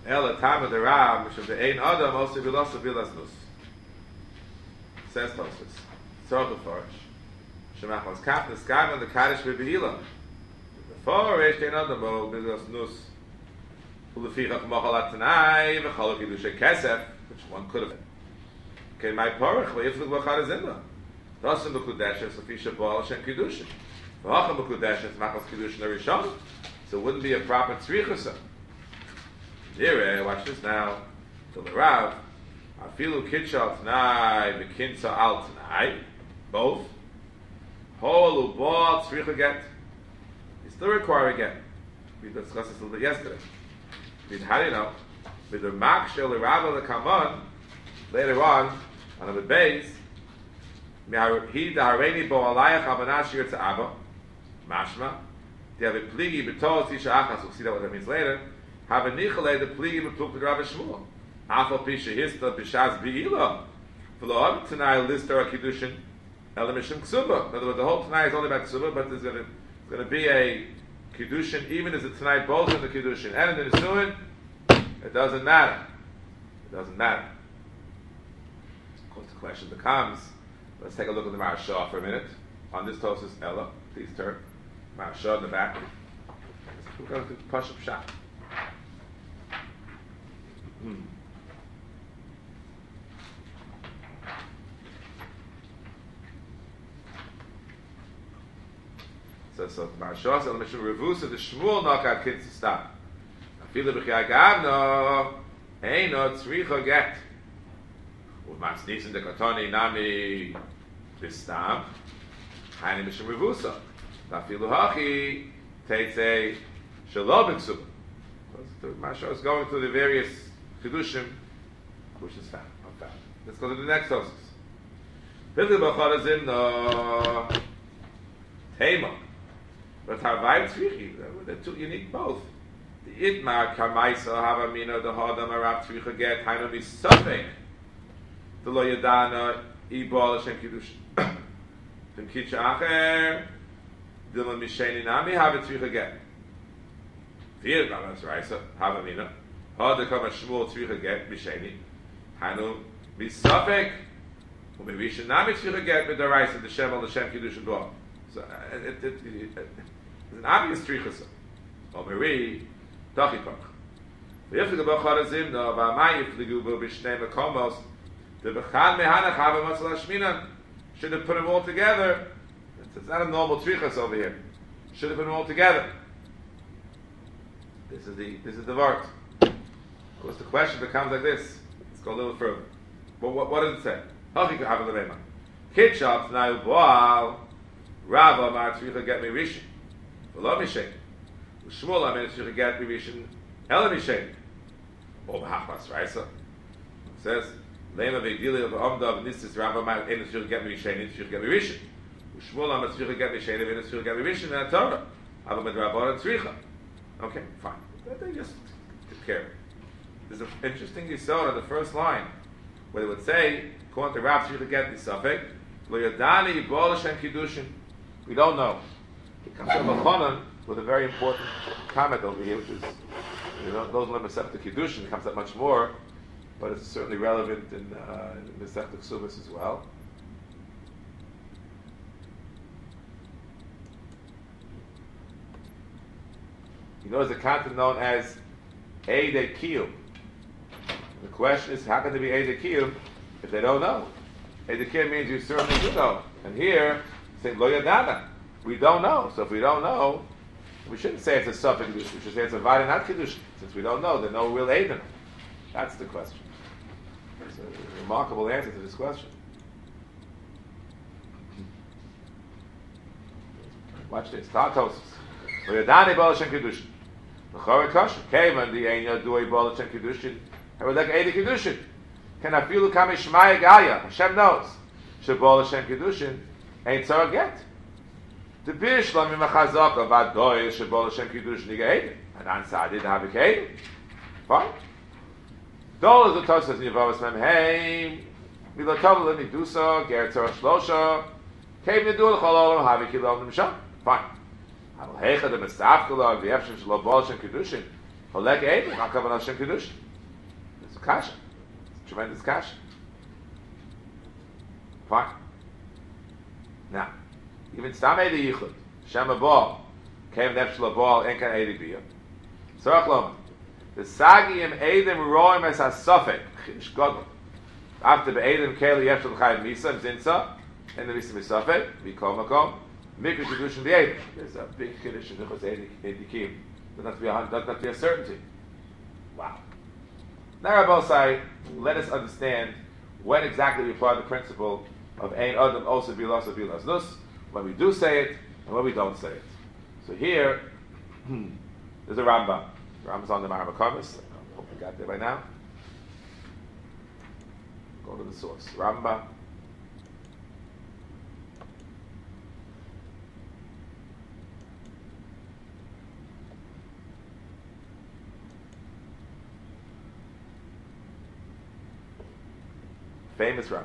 El Tam of the Ram, which of the Ein Adam, also Vilas Nus. Says Tosus. So the Forish. Shemach was Kap, the Skam, and the Kaddish Vibihila. The Forish, Ein Adam, Vilas Nus. Ulefichach Mochalat Tanai, V'chalok Yidusha Kesef, which one could have been. Okay, my Porach, V'yiflik B'char Zimba. Dosim B'Kudesh, Sofisha Baal, Shem Kiddushin. V'hacham B'Kudesh, Machas Kiddushin Arishon. So it wouldn't be a proper tzrichusa. Here, watch this now. To the Rav, Afilu Kitchal Tanai, V'kinsa Al Tanai, both. Holu Baal Tzricha Get. You still require a get. We discussed this a little bit yesterday. How do you know? With the Makshel, the Rav, the Kaman, later on the base, he the Hareni Bo Alayach Abanashir to Abba, Mashma, they have a pligi betos isha achas. We'll see that what that means later. Have a nichale the pligi betuk with Rabbi Shmuel. Afal pisha hista b'shaz bi'ila. For the other tonight lister a kiddushin elamishim ksuba. In other words, the whole tonight is only about ksuba, but there's going to be a kiddushin even as the tonight both in the kiddushin and in the nisuin. It doesn't matter. It doesn't matter. Of course, the question becomes. Let's take a look at the Maharsha for a minute on this Tosus Ella. Please turn. Maharsha in the back. We're going to push up shot. So Maharsha said, "Mishum Revusa the Shmuel Nakat Kids stop. Afilu b'chiyah gavno eino tzricha get. With Matznitzin the Katoni Nami Bistam Hani Mishum Revusa. Afilu hachi Teitze Shalom B'Ksub." The Maharsha is going through the various Kedushim, which is found. Let's go to the next Tosus. Pilu b'chara zimna Tema. But Harvai Tzrichi, they're two unique both. The Idmar Kamaisa Havamina the Hadam Arab Tzricha Get Hainam is Suffolk. The Lo Yadana Ibal Hashem Kiddushin. From Kitcha Acher, Dilma Misheni Nami have a Tzricha Get. Vier Gamas Raisa Havamina. Hada Kama Shmuel Tzricha Get Misheni. Hainam is Suffolk. Umevisha Nami Tzricha Get with the Raisa the Shem on the Shem Kiddushin Bo. So it's an obvious tzrichasa. Omeri, Tachipach. The Yiflig B'char Zimna, V'amai Yifligu B'shnei Mekomos, the B'chad Mehanach Hava Masal Hashminan, should have put them all together. It's not a normal tzrichas over here. Should have put them all together. This is the vart. Of course, the question becomes like this. Let's go a little further. But what does it say? Hachik Hava L'Rema. Kitchab T'nai Boal, Rava Amar Tzricha Get Me Rishon. V'lo Mishen. Shmuel Amar Tzricha Get Me Rishon. Ela Mishen. Or B'hachmas Raisa. It says, Lema V'edili of Omdav Nistis Rava Amar Ein Tzricha Get Me Rishon. Tzricha Get Me Rishon. Shmuel Amar Tzricha Get Me Rishon. Ein Tzricha Get Me Rishon. And Torah. Ava Med Rabban Tzricha. Okay, fine. They just took care of it. There's an interesting yisod on the first line, where it would say, according to Rav Tzricha Get Me Safek, Lo Yadani Yibol Hashem Kiddushin. We don't know. It comes from Machanan with a very important comment over here, which is, those limits up to Kiddushin. It comes up much more, but it's certainly relevant in Masechta Ksubas as well. There's a concept known as Eidei Kiyum. The question is, how can there be Eidei Kiyum if they don't know? Eidei Kiyum means you certainly do know. And here, saying Lo Yadana, we don't know. So if we don't know, we shouldn't say it's a Suffolk Kedushin. We should say it's a Vada not Kedushin. Since we don't know, there's no real aid in it. That's the question. It's a remarkable answer to this question. Watch this. Tatos. Lo Yadani Bal Hashem Kedushin. L'chorah Kosher. Kevan the Ein Yadui Bal Hashem Kedushin. And we're like Eidei Kedushin. Can I feel the Kamishmaya Gaya? Hashem knows. Shabal Hashem Kedushin. Ain't so get. The Bishlam in Machazak of Adoy Shabal Hashem Kiddush Nigaid and Ansadi have a cave. Fine. Dollars the Tosas Nivavas Mem Hey Milatavla Nidusa Gertzar Shlosha Cave Nidul Chalol have a kilo of them shop. Fine. I'll hecha the Mestafkala of the Epshin Shabal Hashem Kiddushin Holek Eidin, Akavan Hashem Kiddush. It's a kasha. It's a tremendous kasha. Fine. Now, even Stam Eidi Yichud, Shem Abal, Kev Nefshel Abal, Enkan Eidi Biyah. Sorach Loma. The Sagiim Eidim Roim as HaSofek, Chidish Godel. After Be'edim Keli Yefshel Chayim Misa, Zinsa, and the Misa Misofek, Vikom Makom, Mikra Kiddush and the Eidim. There's a big Kiddush in Nichos Eidikim. Doesn't have to be a certainty. Wow. Now Rabbi say, let us understand when exactly we apply the principle of Ein Adam also Bilas of Bilas Nus, when we do say it and when we don't say it. So here, there's a Rambam. Rambam's on the Marama Kamis. I hope you got there by now. Go to the source. Rambam. Famous Rambam.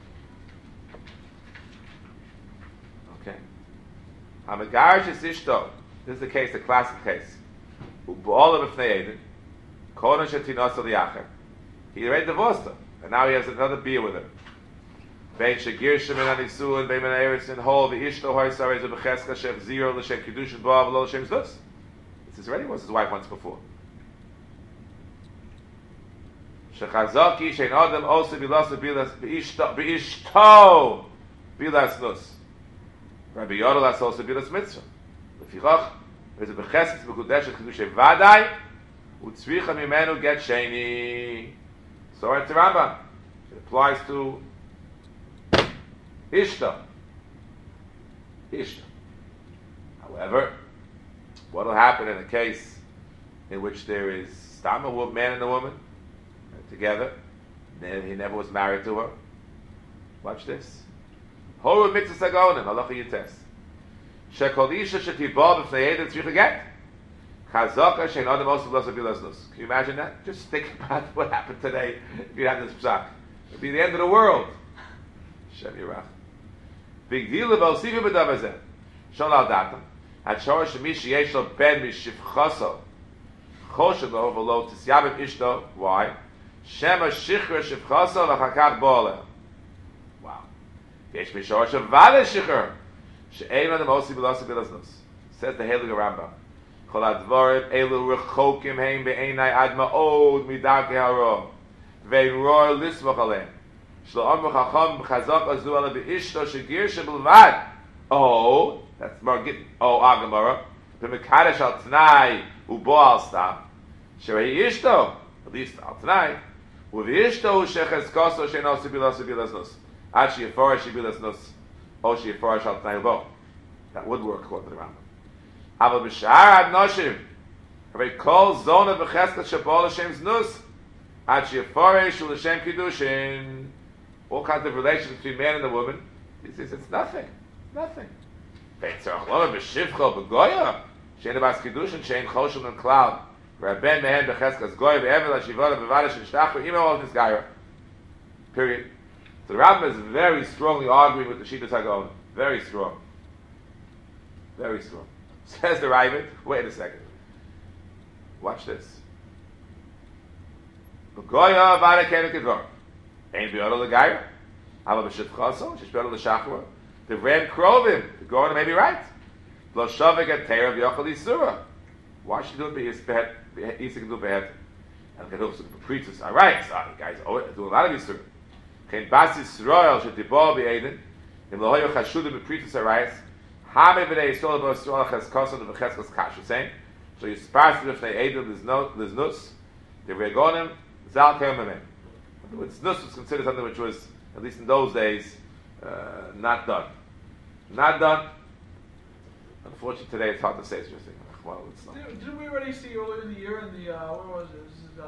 Okay. Hamagarish is Ishto. This is the case, the classic case. U'b'olam b'fnei Eden. Kodesh etinosa li'acher. He already divorced her, and now he has another beer with her. Bein shegir shemin anisun, bein men eretz in hol, v'ishto hoi sarei zu b'cheska shech zero l'shem kiddushin bo'av v'lo l'shem zdus. This is already was his wife once before. Shechazaki shein adam also bilas b'ishto bilas nus. Rabbi Yodel has also bilas mitzvah. Lefichach, there's a b'chesed b'kudeshet chidushei vadai, u'tzricha mimenu get sheni. So it's Rambam. It applies to Ishta. Ishta. However, what will happen in a case in which there is stam a man and a woman together, and he never was married to her? Watch this. Horu mitzvah sagonim, halacha yites. Shekol isha shetibah b'fnei Eden tzricha get. Chazaka shein adam also blessed bilas nus. Can you imagine that? Just think about what happened today if you had this psak. It'd be the end of the world. Shem Yirach. Big deal about Sivu b'davazeh. Shon al datam. Had shor shemish yesh lo ben mishivchaso. Choshev lo v'lo tisyabim ishto. Why? Shema shichra shivchaso v'chakach bo'aleh. Wow. Yesh mishor shavale shichra. She'ein adam also bilas nus. Says the Heilige Rambam. Kol advarim elu rechokim heim be'enai ad ma'od midake haro ve'in roy lismach aleim shlo amru chacham b'chazak azu ala be'ishto shegir shebelvad. Oh, that's more getting. Oh, Agamara b'mekadesh al t'nai u'bo al stam sherei ishto at least al t'nai u'v'ishto shecheskoso she'no sibilas nus ad she'yeforish sibilas nus o she'yeforish al t'nai u'bo. That would work according to the Rambam. Aber b'shar ad noshim, havei kol zona b'chesed shabol Hashem's nus, ad she'yaforish u'l'shem kiddushin. All kinds of relations between man and the woman. He says it's nothing, nothing. Ve'in tzarach loma b'shivcho b'goya, she'en abas kiddushin, she'en choshel and cloud, v'aben mehen b'chesed goya v'evel ha'shivoda b'vada she'nishtachru imo ol nisgayra. Period. So the Rambam is very strongly arguing with the Shitas HaGaon. Very strong. Very strong. Says the Ravid, wait a second. Watch this. Goya vada kenu kedvar. Ein b'yodel l'gayra. Hava b'shivchaso, shesh b'yodel l'shachra. The Ram Krovim, the Goya may be right. Lo shavik et teira v'yochel yisura. Why should you do it b'yisbehet, yisik do b'yisbehet? And the Keduvs of the preachers are right. So, guys, do a lot of yisura. Chen bas Yisrael shetibah b'eiden. Im lohoyo chashudim b'preachers are right. So you sparse it if they ate there's nus, the regonim, zal kemamim. In other words, nus was considered something which was, at least in those days, not done. Not done. Unfortunately, today it's hard to say. It's just well, it's not. Didn't we already see earlier in the year in the where was it? This is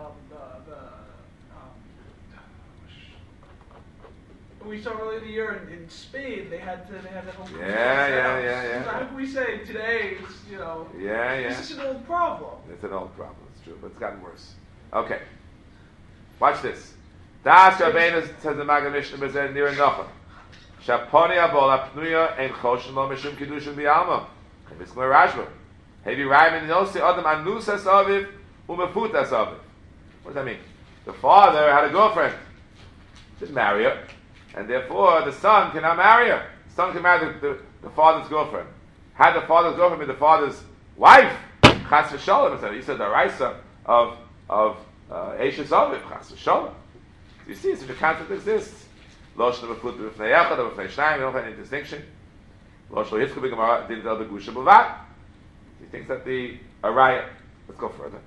we saw earlier in the year in Spain. They had that whole. Yeah. How can we say today? It's This is an old problem. It's an old problem. It's true, but it's gotten worse. Okay, watch this. Das Rabbeinu says the Maggid Mishnah Bezer Nir Nocha. Shaponi abol apnuya ein choshen lo mishum kiddushin bi'alma. Chibis l'rashba. Hevi rayim in nosi adam anusas aviv Umefutas Aviv. What does that mean? The father had a girlfriend, didn't marry her, and therefore the son cannot marry her. The son can marry the father's girlfriend. Had the father's girlfriend been the father's wife, Chas v'Sholem, he said the Raisa of Eishes Aviv, Chas v'Sholem. You see, such a concept exists. Lo shlo mefut b'fnei echad or b'fnei shnayim. You don't have any distinction. Lo shlo hitzku b'gemara didn't tell the gusha b'vad. He thinks that the araya. Let's go further.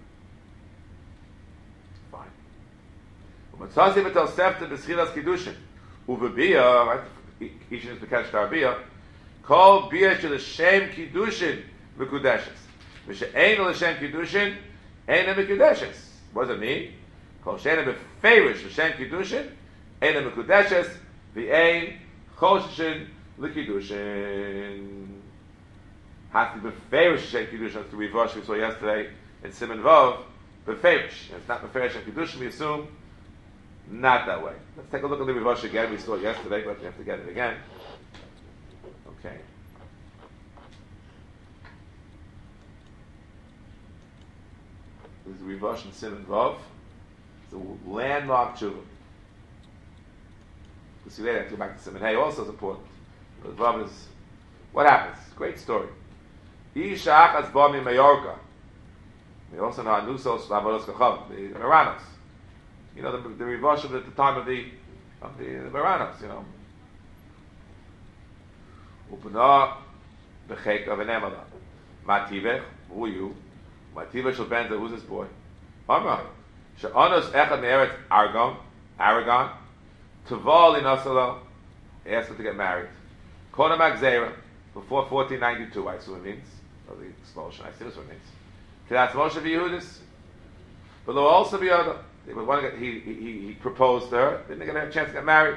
Fine. U'matzazi b'tel sefta b'schilas kiddushin u'v'biyah. Right? Each is b'kesh ta'biyah. Kol biyah shel Hashem kiddushin mekudeshes. V'she'ein l'Hashem kiddushin ein mekudeshes. What does it mean? Kol she'ein b'feirish l'Hashem kiddushin ein mekudeshes v'ein choshin l'kiddushin. Has to be b'feirish l'Hashem kiddushin. That's the Rivash we saw yesterday in Siman Vav. B'feirish. It's not b'feirish l'Hashem kiddushin. We assume not that way. Let's take a look at the Rivash again. We saw it yesterday, but we have to get it again. Okay. This is Rivash and Siman Vav. It's a landmark tshuva. We'll see later. I have to go back to Siman Hey. Also is important. The Vav is what happens. Great story. Isha achas ba mi Mallorca. We also know Anusos Lavodos Kachav, the Maranos. You know the Rivash at the time of the Maranos. You know. Upana b'chek of an emala. Mativech, who are you? Mativech shel Benza, who's this boy? Amar. She'anos echad me'eretz Aragon. Tuval in Oslo. He asked her to get married. Kona Magzera, before 1492, I assume it means. Or the expulsion, I assume that's what it means. That's Moshe v'Yehudis. But there will also be other. He proposed to her. Didn't get a chance to get married.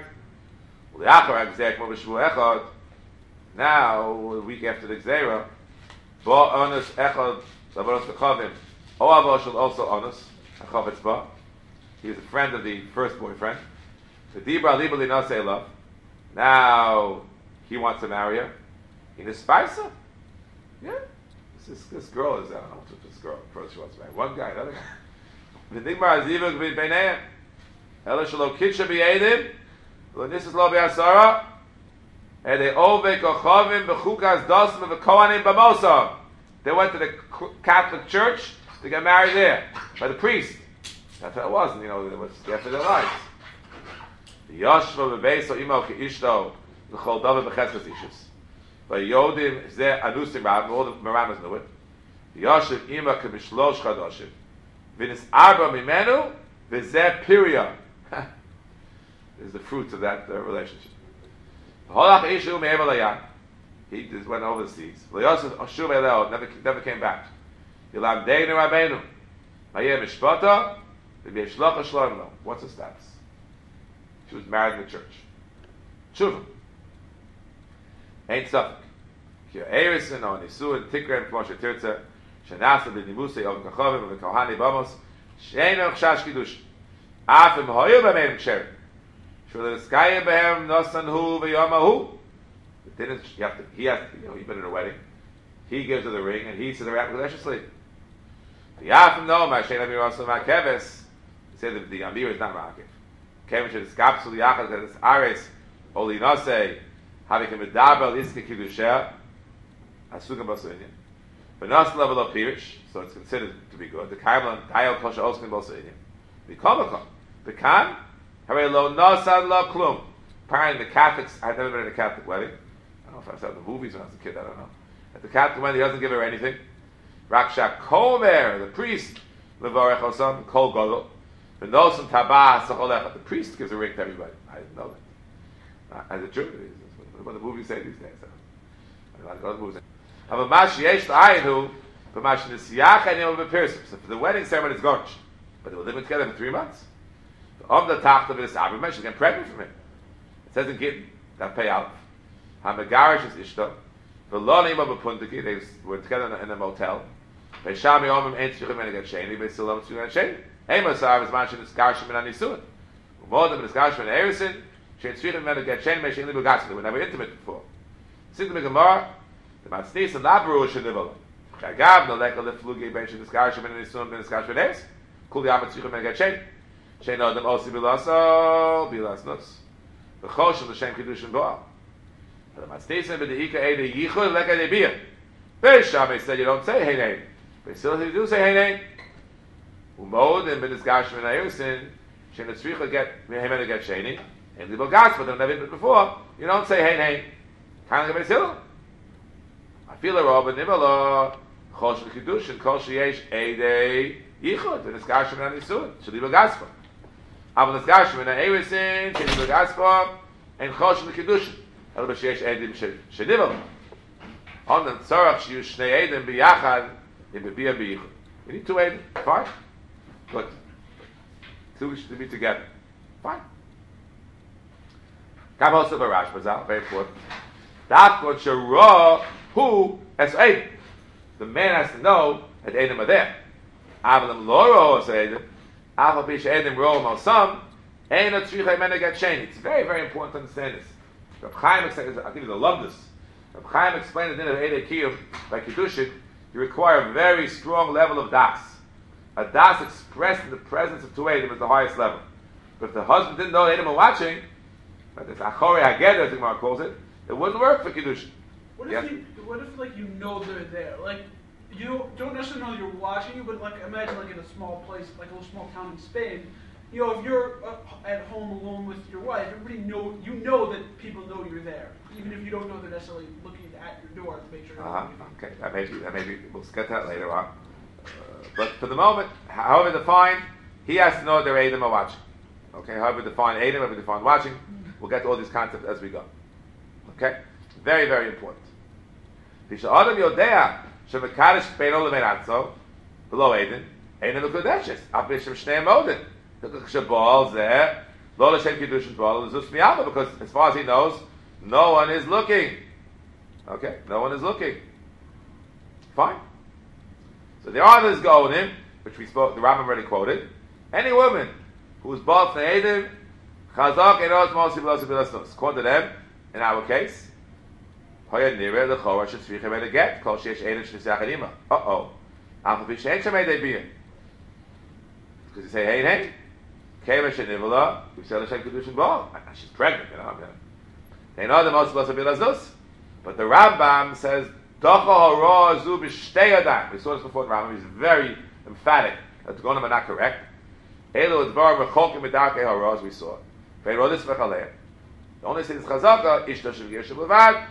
Now, a week after the Gzeira, Ba Onos Echad Lavaros Kachavim. Oav Oshel also Onos Achavetz Ba. He was a friend of the first boyfriend. The Dibra Liba Linasei Love. Now he wants to marry her. In a Spicer? Yeah. This girl is, I don't know what this girl approach she wants to marry. One guy, another guy. The Digmar Azivuk B'Beineim. Ela Shalo Kitsha B'Yedim. This is Lo B'Asara. And they Ove Kochavim B'Chukas Dosma B'Kohanim B'Mosa. They went to the Catholic Church to get married there by the priest. That's what it was, it was after their lives. Yoshva B'Beis Imo Ke'ishto L'Chol David B'Cheskas Ishus. By Yodim Zeh Anusim Rav, all the Maramas knew it. Yoshev Ima K'Mishlosh Chadoshim. V'nis Arba Mimenu V'Zeh Piria. This is the fruits of that relationship. Holach Ishu Me'ever Layan. He just went overseas. V'Yosef Ashur Eleo never came back. Yilam Deinu Rabbeinu. Mayeh Mishpata V'Yeshlocha Shlomo. What's the status? She was married in the church. Tshuva. Ain't suffolk. Ki Erison on Nisu and Tikren Moshe Tirtza Shenasa b'Nimusei of Kachavim of Kohani Bamos Shein Chash Kiddush Afim Hoyu B'Meim Ksherim Shul Skaya B'Hem Nosan Hu V'Yomahu. Didn't he has to, he's been in a wedding. He gives her the ring and he says the religiously. The Afim no Mashen Amir Rasul Makeves. He said that the Amir is not Makev. Kevin should escape the Yachad that is Ares Oli Nosei. Having a medabel iske kiddusha, asuga basoinyan. But not level of pirish, so it's considered to be good. The kaimlan dayal kosha oskin basoinyan. The komakom, the kan, hare lo nosad lo klum. Apparently the Catholics, I've never been in a Catholic wedding. I don't know if I saw the movies when I was a kid. I don't know. At the Catholic wedding, he doesn't give her anything. Raksha komer, the priest, levarech osam kol godol. The nosim tabah sacholecha. The priest gives a ring to everybody. I didn't know that. As a Jew. What the movies say these days. I like other movies. Have a mash yesh la'ayinu, but mash nisiyach and yom b'pirsim. So for the wedding ceremony, it's gorge. But they were living together for 3 months. The tacht of this Abba, she's getting pregnant from him. It says in Gittin, that pay out. Hamagarish is ishto. V'lo nima b'puntiki, they were together in a motel. V'sham yomim ein tzrichim and get sheni, but still don't tzrichim and sheni. Ema sar is mash nisgarshim and anisuin. Uvodem nisgarshim and erisin. They were never intimate before. Sing the Gemara, the Matznis and Labru Shenivala. Kagav no leka leflugi ben sheniskash ben nisum ben niskash benes. Kuli amatzichim ben gatshen. Shein adam osi bilaso bilasnos. V'choshim l'shem kedushin bo'al. But the matztesim b'deika ede yichud leka de bia. Beishamay said you don't say hey name. But still you do say hey name. Umod and ben niskash ben ayusin. Shein atzricha get mehemen to get sheni. And the bogas, but never been before. You don't say hey name. Kind of like I feel a rob and nibala. Chosh l'kedushin kol sheyesh ede yichud. And niskash ben ayusin. Shali bogaspa. Aber das Gash wenn er sind, in der Gaspa und Chosh mit Kedushin. Aber das ist Edim Shedivel. Und dann Zorach Shiu Shnei Edim Biyachad in Bebia Biyichud. You need two Edim. Fine. Good. Two should be together. Fine. Come also Barash Bazal, very important. That what Shara who as Edim. The man has to know that Edim are there. Avalam Loro as Edim. It's very, very important to understand this. Reb Chaim explains, I'll give you the lumdus. Reb Chaim explained the din of Eidei Kiyum by Kiddushin, you require a very strong level of das. A das expressed in the presence of two Eidim is the highest level. But if the husband didn't know Eidim are watching, like this Achori Hageder, the Gemara calls it, it wouldn't work for Kiddushin. What if like you know they're there? Like, you don't necessarily know you're watching, but like imagine like in a small place, like a little small town in Spain. You know, if you're at home alone with your wife, everybody know that people know you're there, even if you don't know they're necessarily looking at your door to make sure. Okay, that may be. We'll get that later on. But for the moment, however defined, he has to know their Eidim are watching. Okay, however defined Eidim, however defined watching, we'll get to all these concepts as we go. Okay, very, very important. Adam Yodea. Shemekadish beino lemeratzo below Eden Eden l'kodeshes abishem shnei modin shabal zeh lo l'shem kiddushin bal l'zus miyama because as far as he knows no one is looking. Okay, no one is looking. Fine. So there are others going which we spoke. The Rambam already quoted. Any woman who is bal from Eden chazak enos mosi b'losi b'losnos. According to them, in our case. Because you say, hey, we say L'Shem Kedushin B'al. She's pregnant, you know. They know the most blessed Bilas. But the Rambam says, we saw this before the Rambam. He's very emphatic that the Gonim are not correct. We saw. The only thing is Chazaka, Ishto Shel Gershom Levad.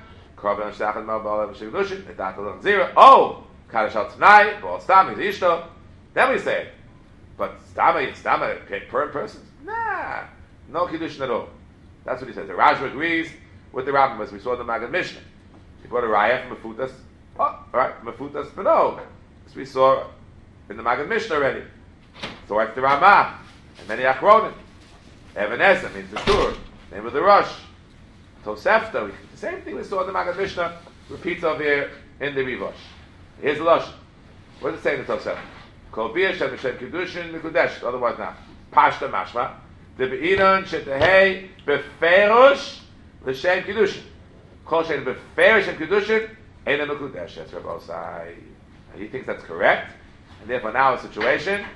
Oh, Kaddish al Tanai, Baal Stam, he's Ishto. Then we say it. But Stama, per person? Nah, no Kiddushin at all. That's what he says. The Rajva agrees with the Rambam as we saw in the Maggid Mishnah. He brought a Raya from Mefutas. Oh, alright, Mefutas Beno. As we saw in the Maggid Mishnah already. So it's the Ramah, and many Achronim. Even Ezer means the Tur, name of the Rosh. Tosefta, the same thing we saw in the Maggid Mishnah, repeats over here in the Rivosh. Here's the Lashon. What does it say in the Tosefta? Kol bia shem Hashem Kiddushin Mikudesh, otherwise not. Pashta Mashma, the Be'inon Shetehei Beferush L'Shem Kiddushin. Kol Shem Beferush Shem Kiddushin, Eina Mikudesh. That's Rabbi Osai. He thinks that's correct, and therefore now a situation.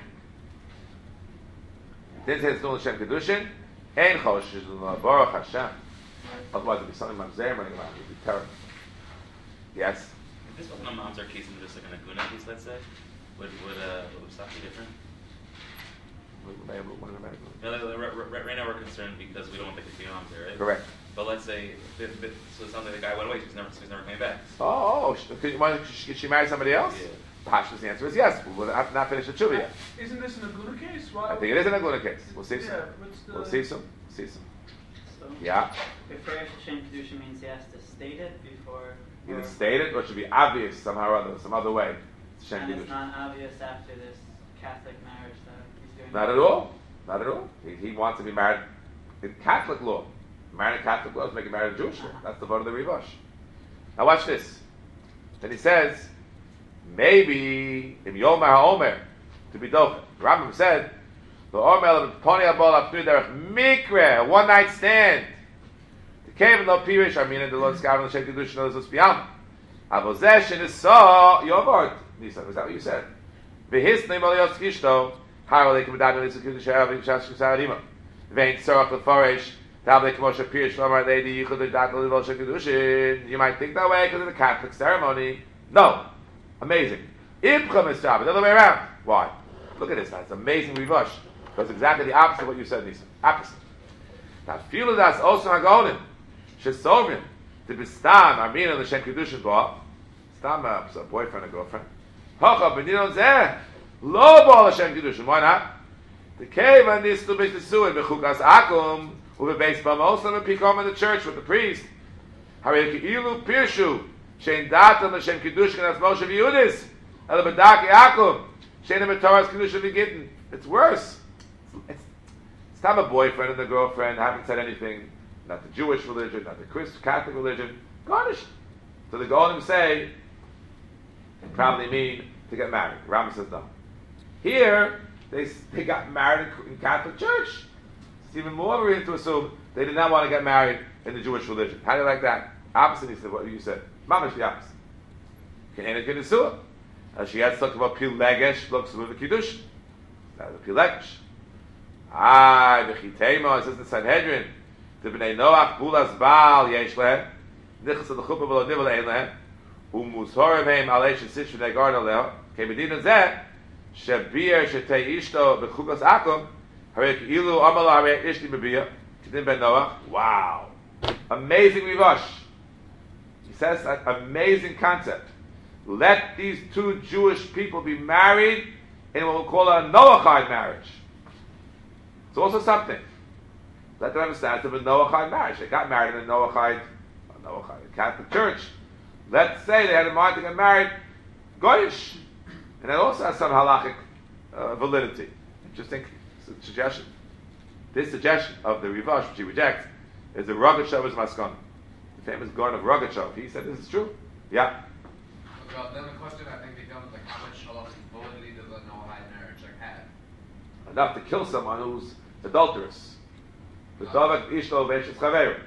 Didn't say it's no L'Shem Kiddushin, Ein Chosh Yizullah Baruch Hashem. Otherwise, it'd be something Mamzer running around. It'd be terrible. Yes? If this wasn't a Mamzer case and just like an Aguna case, let's say, would stuff be different? Right now we're concerned because we don't want the case to be Mamzer, right? Correct. But let's say, so it sounds like the guy went away, so he's never coming back. Could she marry somebody else? Yeah. Pashas, the answer is yes. We'll not finish the trivia yet. Isn't this an Aguna case? Why? I think it is an Aguna case. We'll see some. We'll see some. Yeah. Before Hashem Kedusha means he has to state it before. Either state it or it should be obvious somehow or other, some other way. And it's not obvious after this Catholic marriage that he's doing. Not at all. Not at all. He wants to be married in Catholic law. Married in Catholic law is making married in Jewish law. That's the vote of the Rivosh. Now watch this. Then he says, maybe in Yom HaOmer to be dochen. Rambam said, the Omer of Pony Abol Apnu Derech Mikre, a one night stand. The cave no pirish, I mean in the Lord Skav and the Shem Kedushin of the Zuspiam. Avozesh in the saw your word. Nisan, was that what you said? V'hisnei Malios Kishto, how they come down to Nisan Kiddush Ha'av Yishas Kisarima. Vein Tzorach L'Forish, Tablet Kmoshe Pirish Lomar Lady Yichud Dat L'Livol Shekidushin. You might think that way because of the Catholic ceremony. No. Amazing. Ibcha Mitzvah, the other way around. Why? Look at this now. It's amazing Rivash. Because exactly the opposite of what you said, Nisan. Opposite. Now, feel that's also Hagonim. Shesovim. To be Stam, Armina, L'Shem Kiddushin Ba. Stam, a boyfriend or girlfriend. Hocha, B'nidon Zeh. Lo Ba L'Shem Kiddushin. Why not? The cave and this to be the suin bechukas akum uve base bamos and pikom in the church with the priest. Harei ilu pirshu shein datam l'shem kiddushin as Moshe v'Yudis el bedaki akum shein emetoras kiddushin v'gittin. It's worse. It's not a boyfriend and the girlfriend haven't said anything. Not the Jewish religion, not the Catholic religion. Garnish. So the Golim say they probably mean to get married. Rambam says no. Here. They got married in Catholic Church. It's even more reason to assume they did not want to get married in the Jewish religion. How do you like that? Opposite, he said, what you said. Mamash the opposite. Can't get into it. She has talked about Pilegesh, looks with the Kiddush. That's the Pilegesh. The Chitema, it says in Sanhedrin, the B'nai Noach, Bulas Baal, Yesh Lehem, Nichas of the Chuppah, V'lo Nivel Ein Lehem, Umuzhorim Heim, Alei Shesish, V'nai Garna Lehem, Kemedina Zeh, Shabir Shetei Ishto Bechukas Akum Harek Ilu Amala Harek Ishti Bebiyah Kedim Ben Noach. Wow. Amazing Rivash. He says an amazing concept. Let these two Jewish people be married in what we'll call a Noachide marriage. It's also something. Let them understand it's a Noachide marriage. They got married in a Noachide Catholic Church. Let's say they had in mind to get married Goyish. And that also has some halachic validity. Interesting suggestion. This suggestion of the Rivash, which he rejects, is the Rogatshov Maskon. The famous Gaon of Rogatshov. He said this is true. Yeah. Well, then the question I think becomes like how much halachic validity does a Noahide marriage have? Enough to kill someone who's adulterous. The David Ishto Veshes Chaveru.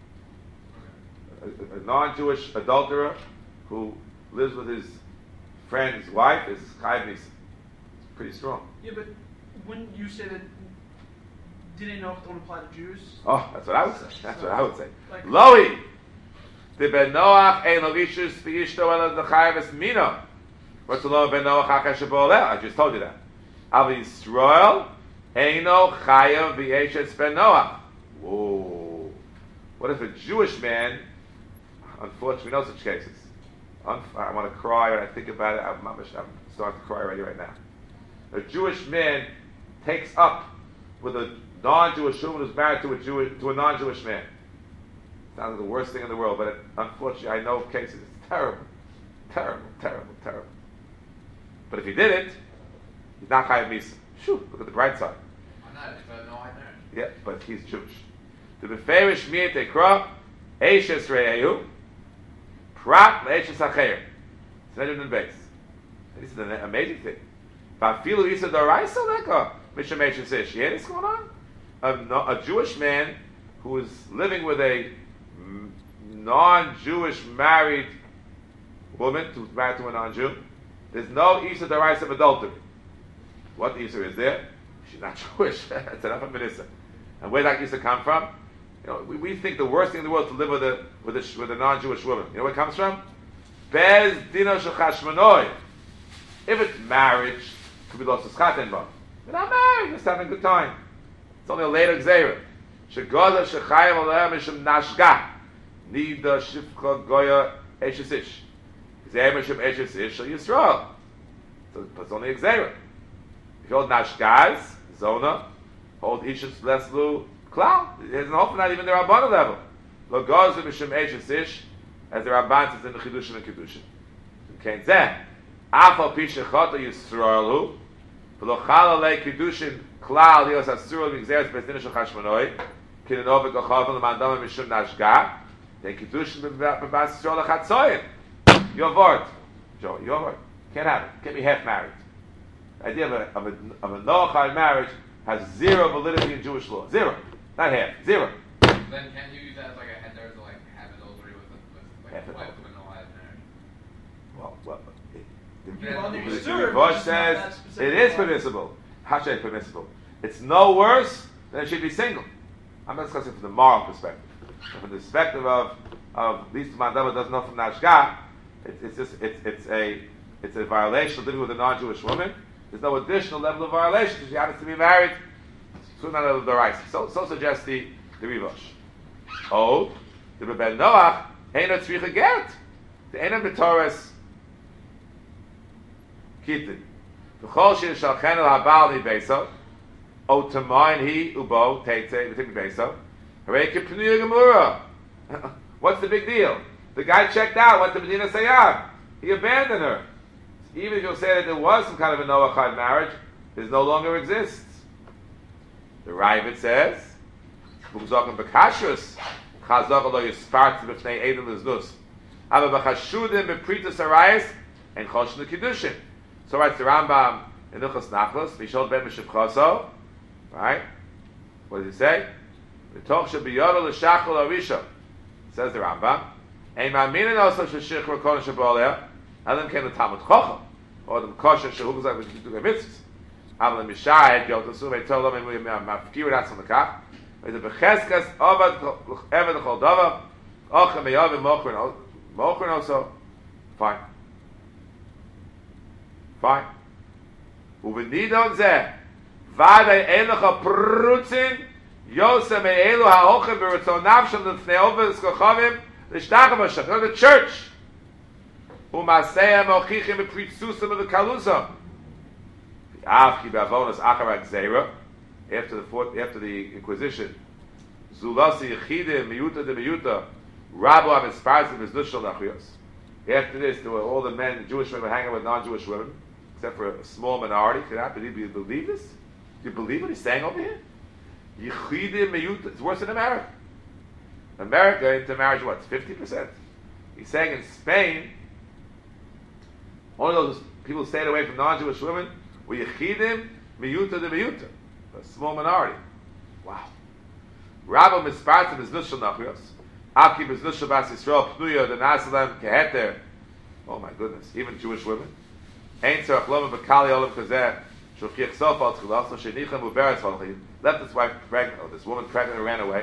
A non-Jewish adulterer who lives with his friend's wife is Chayiv Nisa. It's pretty strong. Yeah, but wouldn't you say that didn't know if it don't apply to Jews? Oh, that's what I would say. That's what I would say. Like, Loi! The Ben Noach ein Rishus v'ishto el the Chayiv es Mina. What's the law Ben Noach ha'chesh bo'oleh? I just told you that. Av Yisrael eino Chayiv v'yeshes Ben Noach. Whoa. What if a Jewish man, unfortunately we know such cases, I want to cry when I think about it. I'm starting to cry already right now. A Jewish man takes up with a non-Jewish woman who's married to a non-Jewish man. Sounds like the worst thing in the world, but unfortunately I know of cases. It's terrible. Terrible, terrible, terrible. But if he did it, he's not Chayav Misa. Shoo, look at the bright side. Why not? It's a Noahide marriage. Yeah, but he's Jewish. The Beferish Mir Tekra, Eishes Re'ehu, Prat le'eshes hacher. It's not even in base. This is an amazing thing. Vafilu isa d'oraisa leka misham eshes ish. You hear this going on? A Jewish man who is living with a non-Jewish married woman who's married to a non-Jew. There's no isa d'oraisa of adultery. What isa is there? She's not Jewish. That's enough of an isa. And where that isa come from? You know, we think the worst thing in the world is to live with a non-Jewish woman. You know where it comes from? Bez dino shechashmanoi. If it's marriage, it could be lost to schatenba. They're not married, just having a good time. It's only a later gzeira. Shegoza shechayim aleha mishum nashga. Nida shifcha goya eshes ish. Gzeir mishum eshes ish shal Yisrael. So it's only a gzeira. If you hold nashgaz, zona, hold ishes leslu, Klal, there's an often not even the Rabbana level. Lo gozu mishum eshes ish, as the Rabban says in the Chidushim and Kiddushin. Okay, zeh. Afal pi shechata Yisraelu, v'lo chala lei Kiddushin klal lios asur l'migzeres bezdina shel chashmonoi, kinenov v'kochav l'mandama mishum nashga, then Kiddushin b'bas Yisrael l'chatzoyin. Your word, Joe, your word. Can't have it. Can't be half married. The idea of a Noachide marriage has zero validity in Jewish law. Zero. Not half. Zero. Then can't you use that as like a header to like have adultery with like the wife of a Noahide marriage? Well, you other The Yisurim, Rivosh it's not that says specific it is law. permissible. How should I permissible? It's no worse than it should be single. I'm not discussing from the moral perspective. But from the perspective of at least Mandava doesn't know from Nashga, it's a violation of living with a non-Jewish woman. There's no additional level of violation because she happens to be married. So suggests the Rivosh. Oh, the Rebbe Noach ain't a tzricha get. The ain't a b'toras kitin. V'chol shir shalchen el habal mi beiso. O tamoin hi ubo teitze v'tim beiso. Harei kipniyah gemura. What's the big deal? The guy checked out, went to Medina Sayyad. He abandoned her. Even if you'll say that there was some kind of a Noachide marriage, it no longer exists. The Ravid says, "B'chzokim b'kashrus, chazok lo yispartz b'fnei edel liznus, ava b'chashudim b'pritus arayis and choshen l'kiddushin." So writes the Rambam in Ilchos Nachlos, "V'yishol ben mishivchoso." Right? What does he say? "V'toch shebiyodo l'shachol arisha." Says the Rambam, "Ein ma'minin also sheshichur kodesh shaboleh, elam ken l'tamud chochem, or the kosher shehugzak v'shiduk mitzvahs." Amal Mishayed Yotasu may tell them and we mafkir that's on the kaf. With the becheskas avad evad the choldava, ochem meyav and mochrin also. Fine. Uvenidon zeh vade enocha prutzin yosem meelu haochem beritzonav shel lefnei skochavim l'shtachem hashem. Go to the church. Umaseyam ochichim bepritzusim of the kalusam. After the Inquisition, Zulasi Yechide Miyuta de Miyuta, Rabbo Amisparsim is Nushal Nachrios. After this, there were all the men, the Jewish men were hanging with non-Jewish women, except for a small minority. Can I believe? Do you believe this? Do you believe what he's saying over here? Yechide Miyuta. It's worse than America. America into marriage, what's 50%? He's saying in Spain, only those people stayed away from non-Jewish women. We yechidim miyuta de miyuta, a small minority. Wow. Rabbi mispartim is nushal nachrios. Aki is nushal bas Yisrael pnuya the nasalem keheter. Oh my goodness, even Jewish women. Ein tzarach loma b'kali olam kazeh shulchich sof al tchilas no shenichem uberetz halachim. Left his wife pregnant. Oh, this woman pregnant and ran away.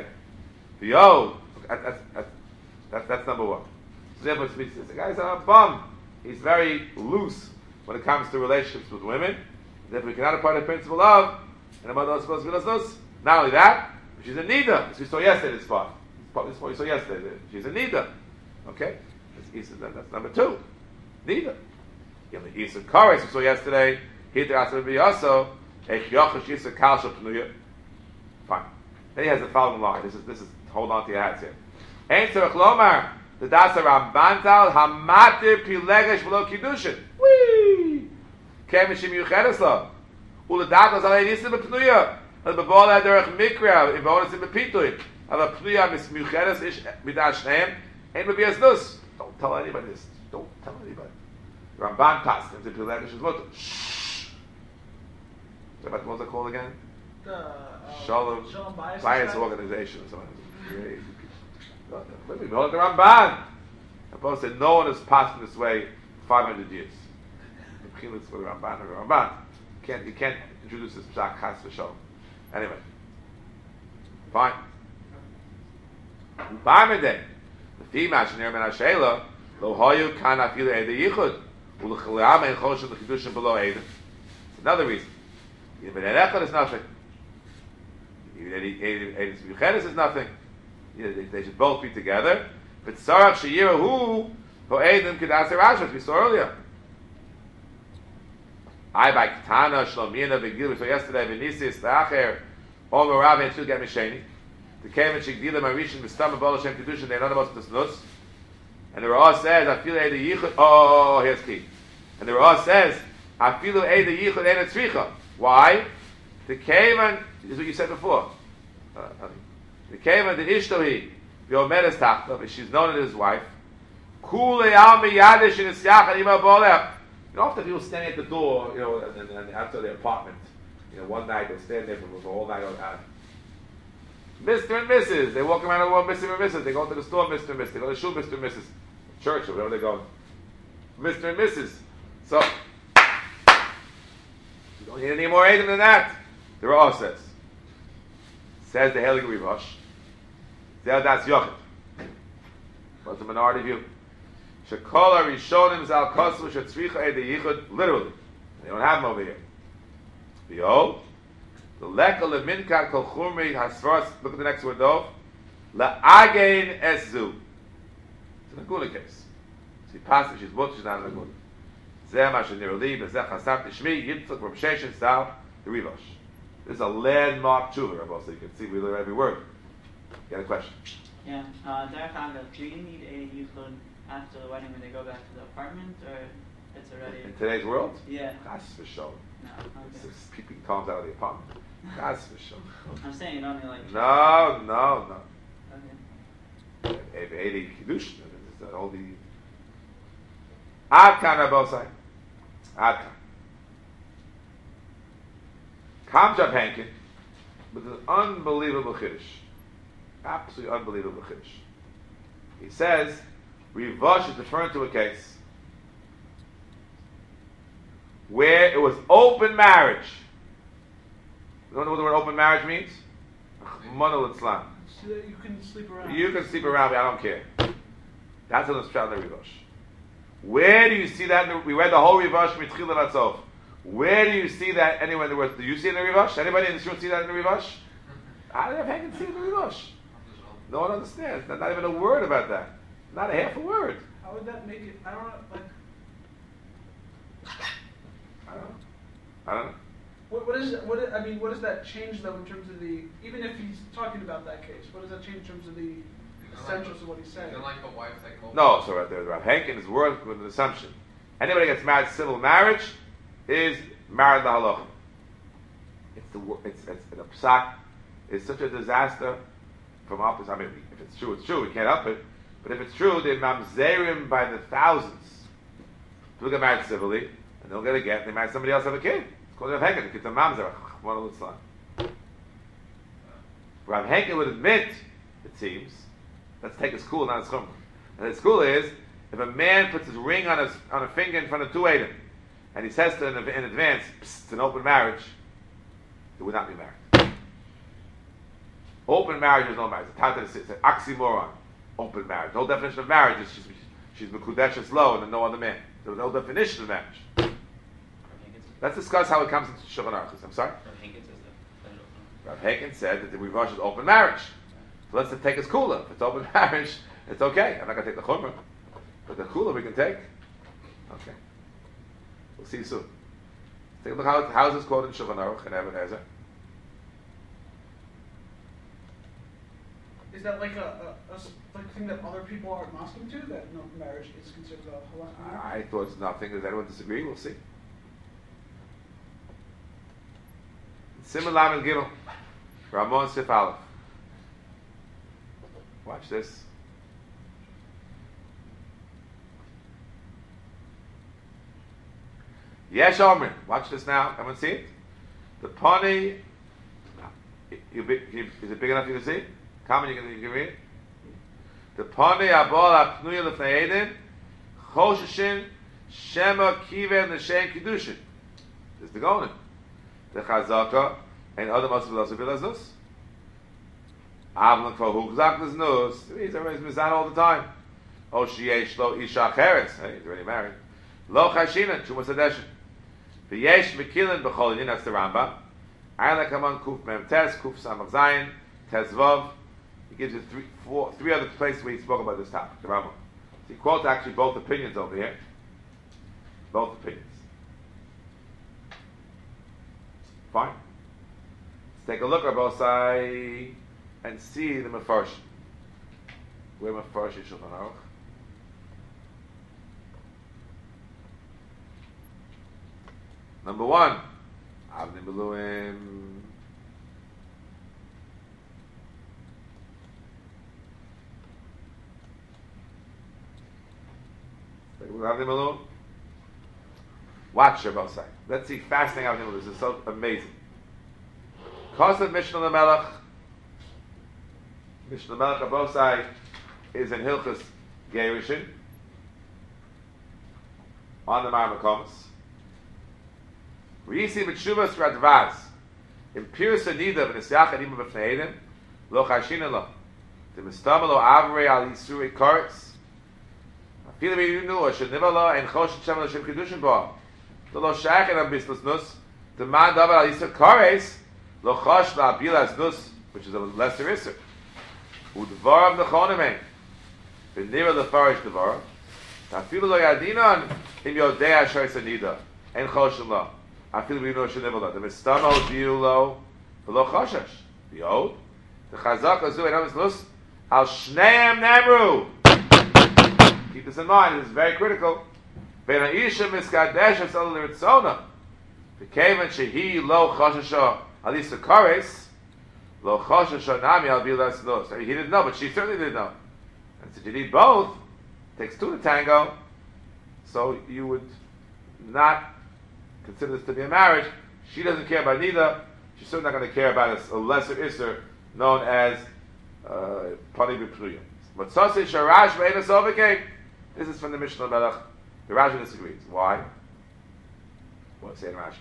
That's number one. So therefore, the guy's a bum. He's very loose when it comes to relationships with women. That we cannot apply the principle of, and the mother is supposed to be us. Not only that, she's a nida. As we saw yesterday, this part we saw yesterday. She's a nida. Okay? That's number two. Nida. In the Eastern Chorus, we saw yesterday, Hidr Asar B'Yaso, Echyocha Shisa Kalsha Pnuya. Fine. Then he has the following line. This is, hold on to your hats here. Ein Tzarech Lomar, the Dasa Rambantal, Hamatir Pilegesh V'lo Kiddushin. Whee! Kemishim Yucheres Lo. Uladakos Alei Nisim B'Pnuya. And B'Bol Aderech Mikra, in Bonus in B'Pitui. And the Pnuya Yucheres Ish Midash Nehem, Ein B'Bias Nus. Don't tell anybody this. Don't tell anybody. Ramban passed into Pilegesh V'Lo. Shh! What was it called again? Shalom Bias Organization or something. Let me know the Ramban. The Pope said no one has passed in this way 500 years. The Pchilas for the Ramban or the Ramban. You can't introduce this Pshak Chas v'Shalom. Anyway. Fine. U'Parmedei. The Timash Nir Men HaSheila Lo Hoyu Kan Afilu Eidei Yichud U'L'Chaleam Ein Choshen L'Chidushim Below Eidem. Another reason. Even an Echad is nothing. Even Eidem Yucheres is nothing. They should both be together. But Sarach Sheyirahu for Eidem Kedaser Rashas we saw earlier. I by Katana Shlomina Begil. So yesterday Venisis La'acher Omer Rav and Shul Get Misheni. The Kemen Shigdila Marishin B'Stam B'Ol Hashem Kedushin. They're not about to snus. And the Ra'ah says I feel Eidei Yichud. Oh, here's key. And the Ra'ah says I feel Eidei Yichud Ein Tzricha. Why? The Kemen is what you said before. The Kemen the Ishtohi V'Omeres Tachta. She's known as his wife. Kulei Al Miyadish in Isyach Ima Boleh. You know, often people standing at the door, you know, and outside their apartment. You know, one night they'll stand there for all night. Mr. and Mrs. They walk around the world, Mr. and Mrs. They go to the store, Mr. and Mrs. They go to the shul, Mr. and Mrs. Church or wherever they go. Mr. and Mrs. So don't need any more Eidim than that. The Ra'ah says. Says the Helig Rivash. That's Yochid. What's the minority view? Shekol Rishonim Zal Kosu Shetzricha Ede Yichud. Literally. They don't have them over here. Behold. The Lekal of Minka Kol Chumri Hasvaras. Look at the next word though. La'agein Ezu. It's a Naguna case. See, passage is what she's not a Naguna. Zeh Masha Nirali, Bezeh Chasam Tishmi, Yitzchak from Sheshin Sal, the Rivash. This is a landmark tshuva, Rabbi, so you can see we learn every word. You got a question? Yeah. Derech Agel, do you need a yichud after the wedding when they go back to the apartment, or it's already? In today's world? Yeah. That's for sure. No. It's Okay. just peeping toms out of the apartment. That's for sure. I'm saying you don't need like. No. Okay. If 80 Kiddush, it's all the. Ad kan Rabosai. Ad kan. Comes up Hankin with an unbelievable chiddush. Absolutely unbelievable chiddush. He says, Rivash is referring to a case where it was open marriage. You don't know what the word open marriage means? Manul Islam. So that you can sleep around. You can sleep around me, I don't care. That's what it's found in the Rivash. Where do you see that? We read the whole Rivash from Yitzchil and Atzof. Where do you see that anywhere in the world? Do you see it in the Rivash? Anybody in this room see that in the Rivash? I don't know if I can see it in the Rivash. No one understands. Not even a word about that. Not a half a word. How would that make it? I don't know. Like, I don't know. what is what? I mean, what does that change though in terms of the? Even if he's talking about that case, what does that change in terms of the essentials of what he's saying? Isn't like the wife that goes. No, so right there, Rav Henkin is working with an assumption. Anybody gets married civil marriage is married the halacha. It's the psak. It's such a disaster from opposite. I mean, if it's true, it's true. We can't help it. But if it's true, they're mamzerim by the thousands. People get married civilly, and they'll get a get. They marry somebody else, have a kid. It's called Rav Henkin. The kid's a mamzer. Rav Henkin would admit, it seems, let's take a school, not a schum. And the school is, if a man puts his ring on a finger in front of two Adam, and he says to in advance, it's an open marriage, they would not be married. Open marriage is no marriage. It's an oxymoron. Open marriage. The whole definition of marriage is she's Mekudeshes low and then no other man. There's no definition of marriage. Let's discuss how it comes into Shulchan Aruch. I'm sorry? Rav Henkin said that the Rivash is open marriage. So let's take his kula. If it's open marriage, it's okay. I'm not going to take the chumrah. But the kula we can take. Okay. We'll see you soon. Take a look how is this quoted in Shulchan Aruch and Even Ezer. Is that like like thing that other people are Muslim to? That no marriage is considered a halal? I thought it's nothing. Does anyone disagree? We'll see. Simon Lam and Gimel. Ramon Sif Aleph. Watch this. Yesh Omer. Watch this now. Everyone see it? The pony. Is it big enough for you to see? Come on, you can read it. The pony abol apnuya lefnei Eden chosheshin shema kiven l'shem kiddushin. This is the gonim. The chazaka and other masas v'lasas nus. Avlan kol hugzak nus. He's always mizan all the time. O sheyesh lo isha acheres. Hey, he's already married. Lo chashina chumas adeshin. V'yesh mekilin b'chol yin. That's the Rambam. Ayla kaman kuf mem tes kuf samach zayin tes vav. He gives you three other places where he spoke about this topic. The Rambam. So he quotes actually both opinions over here. Both opinions. Fine. Let's take a look at both sides and see the Mefarshim. Where Mefarshim Shulchan Aruch? Number one, Avnei Miluim. Avnei Miluim. Watch Shabbos side. Let's see fasting Avnei Miluim. This is so amazing. Kosev Mishnah Lamelech. Mishnah Lamelech Abosai is in Hilchus Gerushin on the Mar Makomas. Risi b'tshuvas Radvaz. In pure Sanida v'nisyach adim b'fneidim, lo chashina lo. The mistamalo avrei al yisuri karts. Afilu b'yunu o sheniva lo en choshet shem l'shem kedushin bo. The lo shayach en abislas nus. The man davar al yisur kares lo chosh la'abilas nus, which is a lesser isur. Udvarav nechonim v'nira lefarish devarav. Afilu lo yadinon im yodei asher Sanida en choshen lo. Afilu b'yunu o sheniva lo. The mistamo v'yu lo v'lo choshesh. Behold, the chazak azu en abislas Al Shneim Nemru. Keep this in mind, this is very critical. Ben Ha'isha Miskadesh Asal L'Ritzona. V'kevan Shehi Lo Chashasha Alisa Kares. Lo Chashasha Nami Al Bilas Lo. So he didn't know, but she certainly didn't know. And so you need both. It takes two to tango. So you would not consider this to be a marriage. She doesn't care about neither. She's certainly not going to care about a lesser Isser known as Pani B'Pluya. But Sase Sharash Ve'enas Ovekei. This is from the Mishnah Melech. The Rashi disagrees. Why? What's saying Rashi?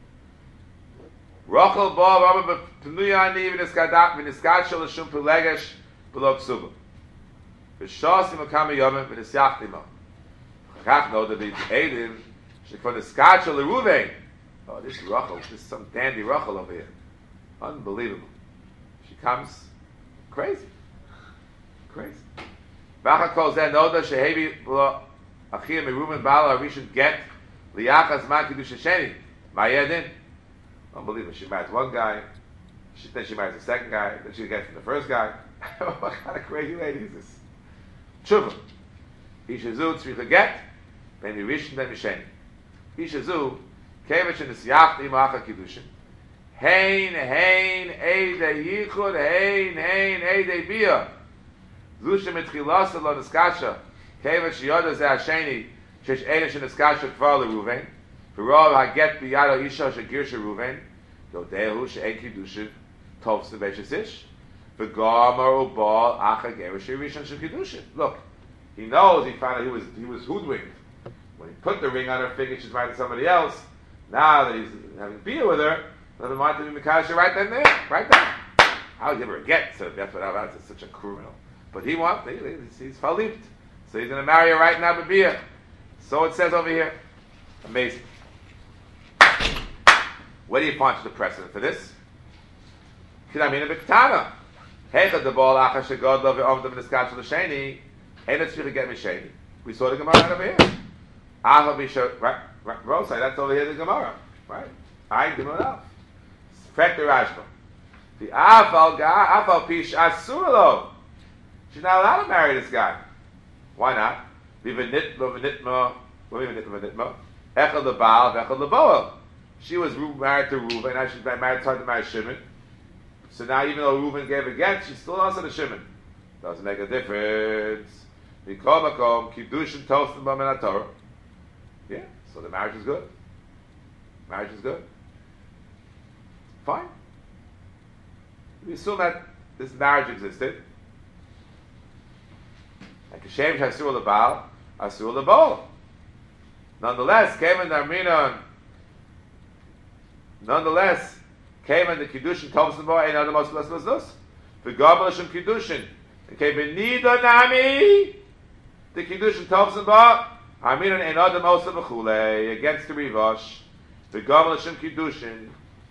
Rachel Ba Rabba B'Pluya Ani V'Niskad Shel Shum Pulegesh B'Lo Ksuba. V'Shas Imokam Yomim V'Nisyach Lima. Chachach know that the Eidim Shekva Niskad Shel Ruvain. Oh, this is Rachel. This is some dandy Rachel over here. Unbelievable. She comes crazy. Bacha calls that Noda Shehevi Achim Merumen Bala Rishon Get Liyachas Man Kedusha Sheni Mayedin. Unbelievable. She marries one guy, then she marries the second guy, then she gets from the first guy. What kind of crazy lady is this? Tshuva. Ishazu Tzricha Get Ben Rishon Ben Misheni. Ishazu Kevich in the Siyach Imacha Kedushin. Hein Eide Yichud Hein Eide Bia. Zusha mitchilasa lo niskasha. Kevach shiyoda ze hasheni. Shesh einish niskasha kvar leruven. V'rov haget biyado isha shegirsha ruven. Yodehu she'en kiddushin tov sebeshesish. V'gamar ubal acha gerish rishon shekiddushin. Look, he knows. He found out he was hoodwinked when he put the ring on her finger. She's married to somebody else. Now that he's having beer with her, doesn't want to be mikasha right then there, right there. How would you ever get? So that's what that's such a criminal. But he wants, he's verliebt. So he's going to marry her right now, Babia. So it says over here. Amazing. Where do you find the precedent for this? Kidamina B'Ktana. Hecha debol acha shegod lo ve'omdom niskach l'sheni. Ain't tzricha get misheni. We saw the Gemara right over here. Aha b'sho, right, Rosai, that's over here the Gemara. Right? I Gemara enough. Fact the Rashba. The afal pish asurlo. She's not allowed to marry this guy. Why not? She was married to Reuven, now she's married to marry Shimon. So now even though Reuven gave a get, she's still also to Shimon. Doesn't make a difference. Yeah, so the marriage is good. Marriage is good. Fine. We assume that this marriage existed. Like Hashem Shasur Lebal, Asur Lebol. Nonetheless, came in the Armina. Nonetheless, came in the Kiddushin Tovsabo and other most blessed us. The Gabbalashim Kiddushin. It came in Nida Nami. The Kiddushin Tovsabo. Armina and other most of Bechule against the Rivash. The Gabbalashim Kiddushin.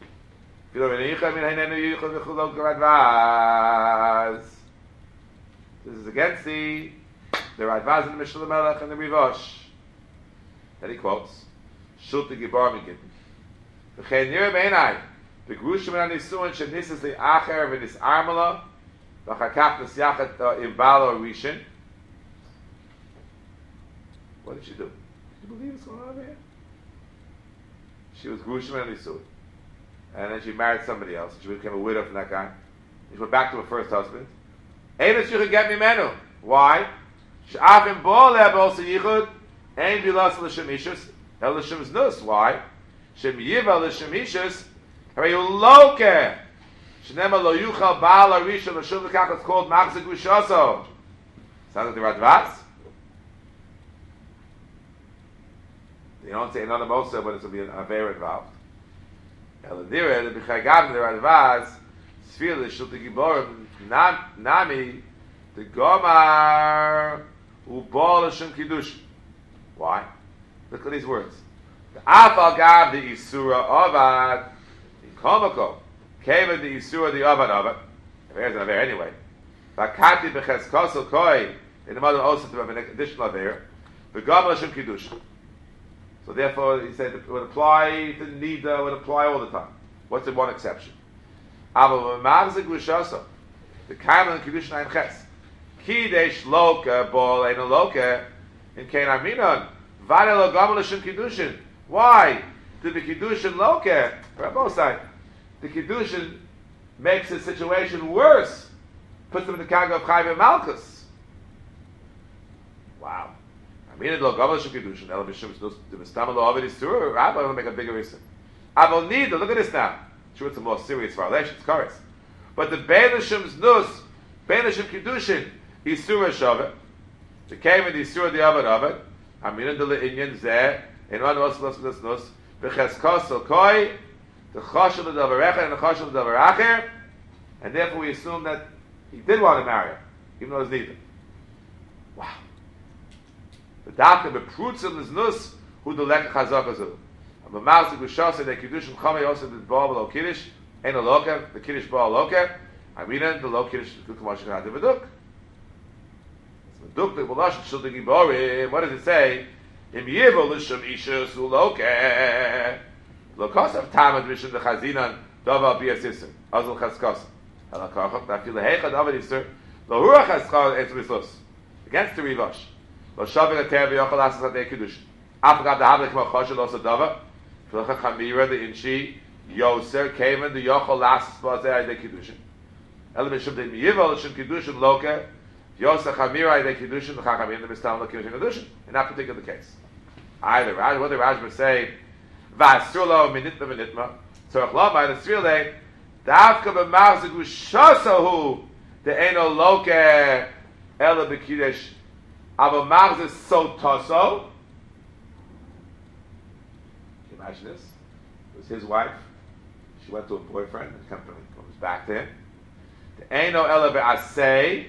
This is against the Radvaz and the Mishnah Melech and the Rivash. Then he quotes, Shulti Gibar Migid. V'chein nira b'einai, v'grushim and anisuin shenisas li'acher v'nis armala, v'chakach nisyachat imbalo rishin. What did she do? Do you believe what's going on over here? She was grushim and anisuin. And then she married somebody else. She became a widow from that guy. She went back to her first husband. Emes you could get me menu. Why? Sh'afim bo le'abol seyichud ein bilas l'shemishus el l'shemis nus. Why? Shem yiva l'shemishus harayu loke shenema lo yuchal baal arisha l'shuv l'kach. It's called machzik ushaso. Sounds like the Radvaz. They don't say another mosa, but it's going to be an aver involved. Eladira, the Bechagam, the Radvaz, Sfir, the Shulti Giborim, Nami, the Gomar, Ubal Hashem Kiddush. Why? Look at these words. The Afal Gav, the Isura Avad, the Komako, Keva, the Isura, the Avad Avad. There's an Aver anyway. Vakati Becheskosel Koi, in the mother also to have an additional Aver, the Gomar Hashem Kiddush. So therefore, he said it would apply to Nida, would apply all the time. What's the one exception? The Kaimel and Kiddushin Ein Ches. Kidesh Loka, Bol Ein Loka, in Kein Aminon, Vade Lo Gamal Hashem Kiddushin. Why? The Kiddushin Loka, on both sides, the Kiddushin makes the situation worse, puts them in the category of Chayv and Malchus. Wow. I mean, lo gamal shel kiddushin, ela b'shem the mistam lo avid isur. Rabbi will make a bigger reason. Abel nida. Look at this now. Sure, it's a more serious violation. It's correct. But the bein hashem's nus, bein hashem kiddushin, isur shavet. The came in the isur the avid avid. I mean, the inyan zeh in one was nus b'cheskos el koi the chashel the davarecha and the chashel the davaracher, and therefore we assume that he did want to marry her, even though it was neither. Wow. The doctor beprutzim is nus who the lek chazak azu. And the mouse the gushas and the kiddushin chamei also the ball below kiddush and the loker the kiddush ball loker. I mean the low kiddush the kumash had the veduk. The veduk the bolash shul the gibori. What does it say? Im yevol l'shem isha su loker. Lokos of tamad mishum the chazinan davar biasisim azul chaskos. Halakachot na fil heichad avad isur lohurach chaskos etzmislus against the rivash. Lo shaving a tevi yochal asas adei kiddush. Afgad the havlik ma choshe lo sadava. Filcha chamira the inchi yoser kaven the yochal asas bazei adei kiddushin. Ele mishum de miyival l'shem kiddushin loke yoser chamira adei kiddushin the chachamim the mistam lo kiddushin. In that particular case, either what the Rajba say v'asulo minitma minitma tzorach lo by the svile davka b'machzik v'shasahu the eno loke ele b'kiddush. Ava Marz is so toso. Can you imagine this? It was his wife. She went to a boyfriend and comes back to him. The Eino Ela Be'asei.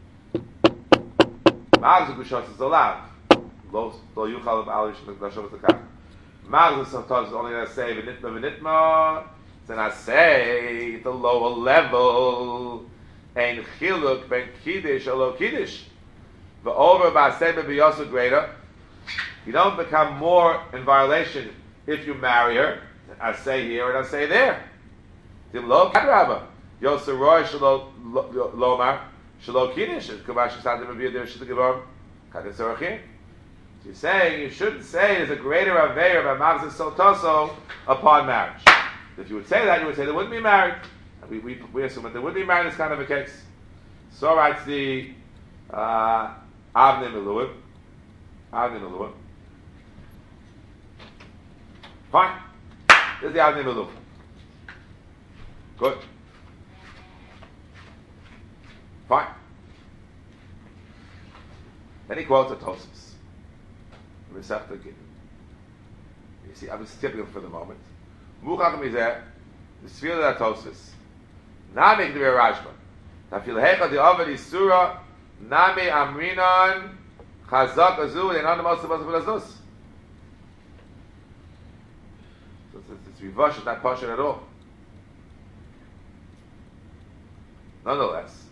Marz Gushos is allowed. Lo Yuchal Ba'alish Nashov Zakah. Marz is so toso only an Asei V'nitma. It's an Asei at the lower level. Ein Chiluk Ben Kiddush Olo Kiddush. But over by Seba Biyosu greater, you don't become more in violation if you marry her. I say here and I say there. Tim lo kadraba. Yosu roy shelo lomar shelo kiddush. Kubash sadim b'yadim shelo givom. Kadet sorachin. So you're saying you shouldn't say there's a greater aveir of amavzis sotoso upon marriage. If you would say that, you would say they wouldn't be married. And we assume that they would be married in this kind of a case. So writes the Avnei Meluim. Fine. This is the Avnei Meluim. Good. Fine. Then he quotes a Tosfos. You see, I'm skipping him for the moment. Muchach Mizeh, the Sfira of Tosfos. Nami K'divei Rashba. Tafil Hecha the Avad Isura. Nami Amrinon Chazak Azu and on the most of us. So it's reverse, it's not partial at all. Nonetheless,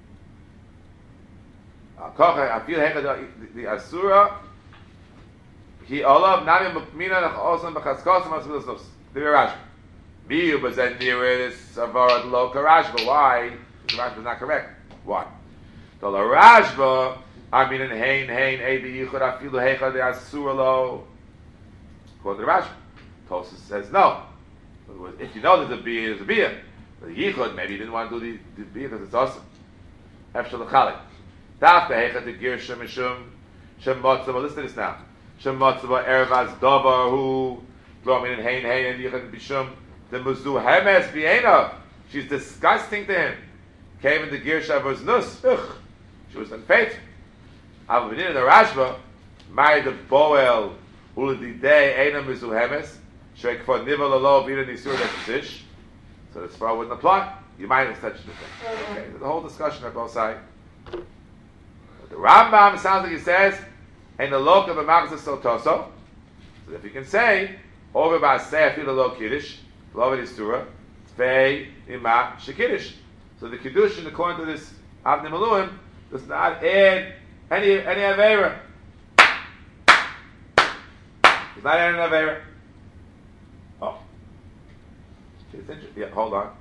I feel the Asura. He olav Nami Mukmina Nachosam B'Chaskosam Asvilas the Rashba. Miyu Bazen near this Avarad Lo Karashba. Why? The Rashba is not correct. Why? The Rashba, I mean, in Hain, Edi Yichud, Afilu Heicha, the Asurlo. Quote the Rashba. Tosus says no. If you know there's a beer, there's a beer. The Yichud, maybe you didn't want to do the beer because it's awesome. Efshal Chalik. Daf the Heicha, the Gir Shemishum, Shem Motzah, listen to this now. Shem Motzah, Ervaz Dobar, who, I mean, in Hain, Edi Yichud, Bishum, the Muzu Hemes, Biena. She's disgusting to him. Came in the Gir Shavos Nus. Ugh. She was unfaithful. Avavinin the Rashba married the Boel Uladidei Eina Mizuhemes Sheik for nivel alo bira nisur lechish. So the svara wouldn't apply. You might have such a thing. Okay, the whole discussion on both sides. The Rambam sounds like he says, "In the look of a magzah sotoso." So if you can say, "Over by say afil lo kiddush, lo v'nisura, tvei ima shekiddush." So the kiddush, according to this Avnei Miluim, does not add any avera. Does not add an avera. Oh, it's interesting. Yeah, hold on.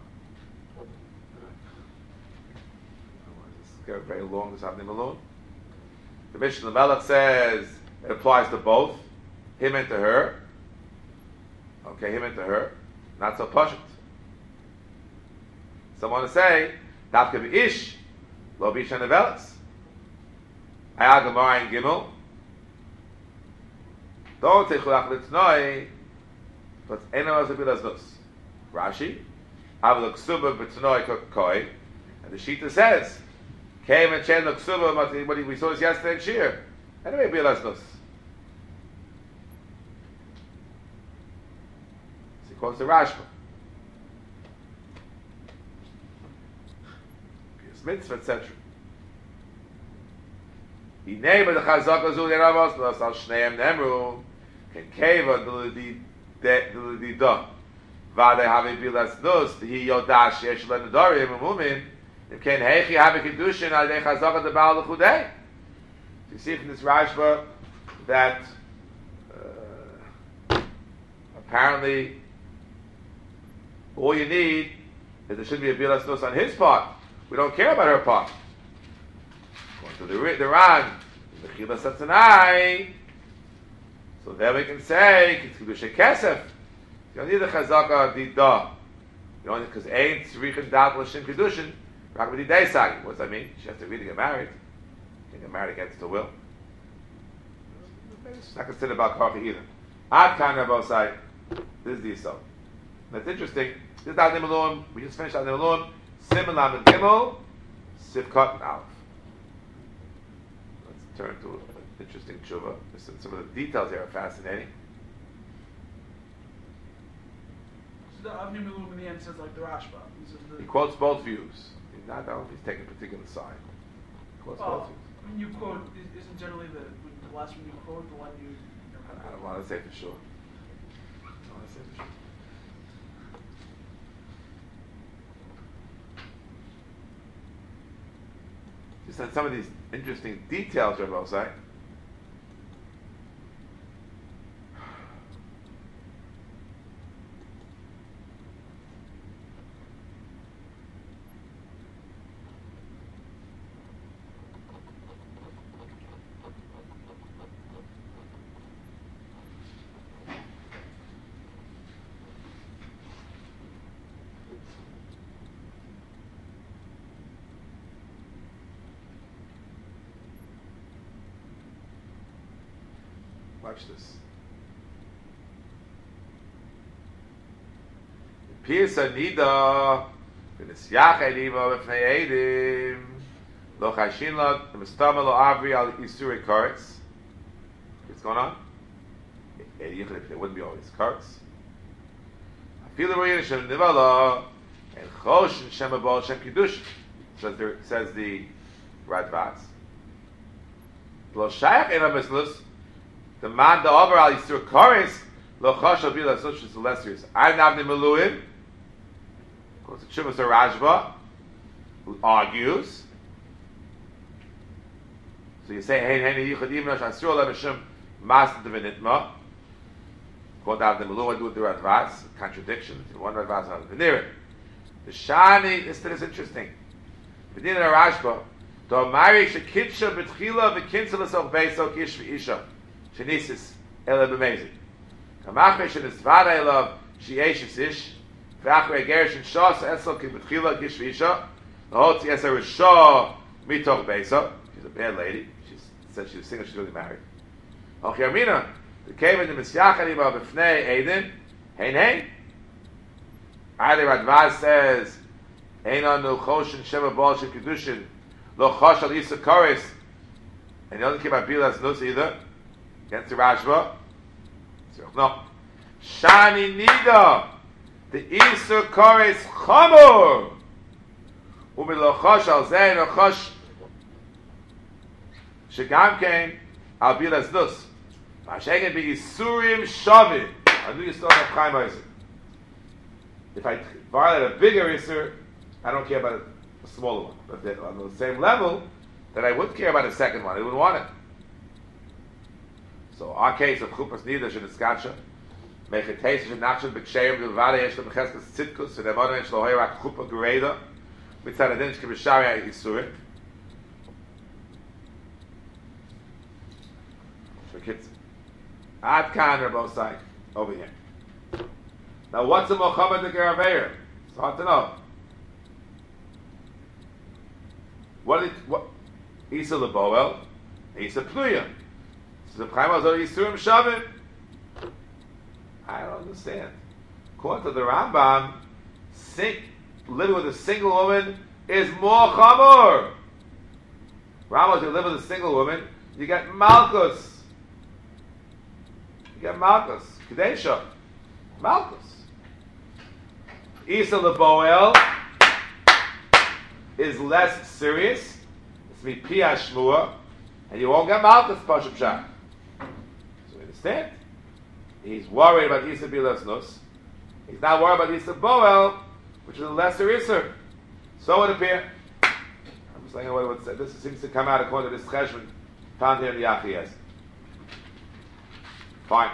This is very long. This Avnei Miluim. The Mishnah Melech says it applies to both him and to her. Okay, him and to her. Not so pashut. Someone to say, Dafka v'ish, lo b'isha nevelas. Ayah Gemara in Gimel. Don't take chulach l'tnoi, but eno as a bilas nus. Rashi, avlo ksuba b'tnoi koi, and the Shita says, came and chen l'ksuba, what we saw this yesterday in Shir. Anyway, bilas nus. So he quotes the Rashba. Mitzvah, etc. He named the Chazaka Zul Yeravos, plus al Shneim Nemru, can Keva the da. Vade have bilas nus, he yodash yesh lenedarim umumin, if can hechi have kedushin al de Chazaka the Baal L'chudei. You see from this Rashba that apparently all you need is there should be a bilas nus on his part. We don't care about her part. According to the Ran, the Chila Satanai. So there we can say, Kedusha Kesef. You don't need the Chazaka Dida. You don't need, because ain't Tzrichin Dat L'Shem Kedushin, Rakbadi Deisagi. What does that mean? She has to really get married. She can get married against her will. It's not considered about Karka either. Ad Kana Bosai. This is the Yisod. That's interesting. This is Avnei Miluim. We just finished Avnei Miluim. Similar and Gimel, Sivkot and Aleph. Let's turn to an interesting tshuva. Some of the details here are fascinating. So the Avnei Miluim in the end says like the Rashba. He quotes both views. He's not, I don't know if he's taking a particular side. He quotes both views. When you quote, isn't generally the last one you quote the one you... I don't want to say for sure. I don't want to say for sure. Just on some of these interesting details, Rabbi will say. Watch this. Pirsa nida v'nisyach eliva v'fnei edim lo chashin lo v'stama lo avri al isuri karetz. What's going on? There wouldn't be always karetz. Afilu royin shem nivala and chosh and shem abol shem kiddush. Says the Radbaz. Lo shayach ena mislus. The man the over al yisur kares lo chashav bila such as the lessers. I Avnei Miluim. Of course, the Shuvas Rashba who argues. So you say hey yichud even shasur leveshim mas devinitma. Quote Avnei Miluim do the Radvaz contradiction. One Radvaz on the near it. The Shani this is interesting. Within the Rashba, the Mari shekitsha betchila v'kinselas of beiso kish v'isha. Shenisis ela b'mezi. Kamachre shenisvada elav she'eshes ish v'achre gerish and shas esel kibetchila gish v'isha l'hotzi eser rishah mitoch beisa. She's a bad lady. She said she was single. She's really married. Och Yarmina the came in the misyachad ima b'fnei Eidin hein. Adi Radvaz says ein anu choshen shema bal shem kedushin lo chosh al yisa kares and he doesn't keep bilas nus either. Against the Rashba, so no. Shani Nida, the Isur Kores Chamor, Umilochosh al Zeh Nochosh Shegam Kain Al Bilas Dus. Mashegen be Isurim Shavim. I knew you saw that Chaim Isaac. If I violate a bigger Isur, I don't care about a smaller one. But then on the same level, that I wouldn't care about the second one. I wouldn't want it. So our case of Chupas Nidash and Iskacha, Mechetes and Nachshon B'Ksheim Bilvada Yesh L'Mecheskas Tzidkus and Evonim Yesh L'Hoyrak Chupa Gereda Mitzad Adin Shke B'Shari Yisurim. For kids, Ad Kan Rabosai over here. Now, what's a Mohammed the Geraveir? It's hard to know. What Isa Leboel, Isa Pnuya. So the Chaim Azor Yisurim Shavim. I don't understand. According to the Rambam, living with a single woman is more chamor. Rambam, if you live with a single woman, you get Malchus. You get Malchus. Kadesha. Malchus. Isa Leboel is less serious. It's me Pia Shmua, and you won't get Malchus Pashup Shah. So you understand? He's worried about Isa Bilas Nus. He's not worried about Isa Boel, which is a lesser Isser. So would appear. I'm just saying what said. This seems to come out according to this Cheshvan found here in the Yachiyas. Fine.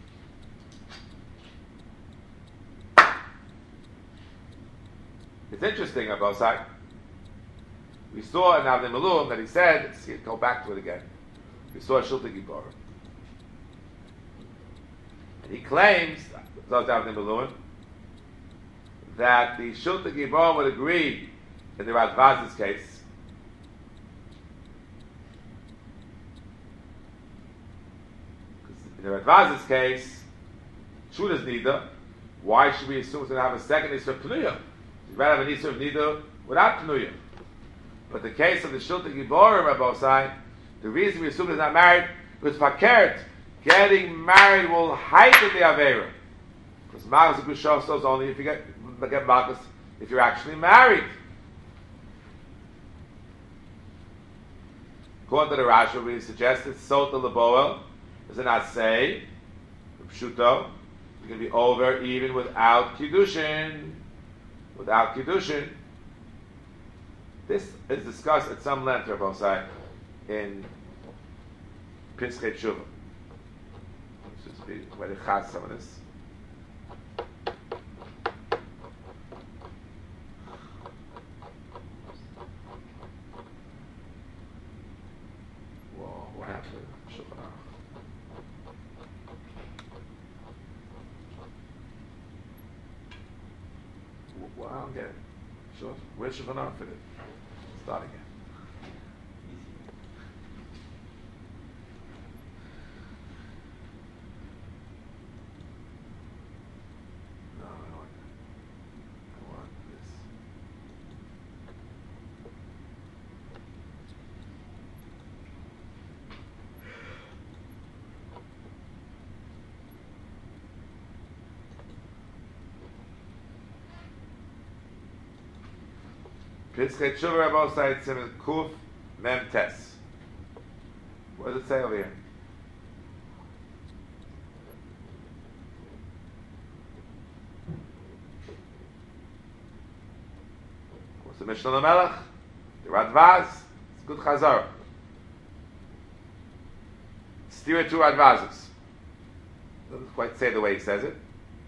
It's interesting about Sai. We saw in Avnei Malum that he said, go back to it again. We saw Shulta Gibor. And he claims, Avnei Malum, that the Shulta Gibor would agree in the Radvaz's case. In the Radvaz's case, Shuda's Nida, why should we assume it's going to have a second Isra Pnuyah? You'd rather have an Isra of Nida without Pnuyah. But the case of the Shulta Giborim, Rabbosai, the reason we assume he's not married, because Fakert, getting married will heighten the Aveira. Because Malchus Gushostos only if you get Malchus if you're actually married. According to the Rashi, we suggested Sota Leboel is an Asay, Pshuto, you can be over even without Kiddushin. Without Kiddushin. This is discussed at some length, Rabbosai, in Piskei Tshuva. Let's just be ready to chas some of this. Whoa, what happened to Shulchan Aruch? Well, I don't get it. Sure. Where's Shulchan Aruch fit it? Start again. No, I want this. Piskei Tshuva Rabbosai Tzimel Kuf Mem Tes. What does it say over here? What's the Mishnah Lamelech? The Radvaz. It's good Chazar. Steer it to Radvazes. Doesn't quite say the way he says it.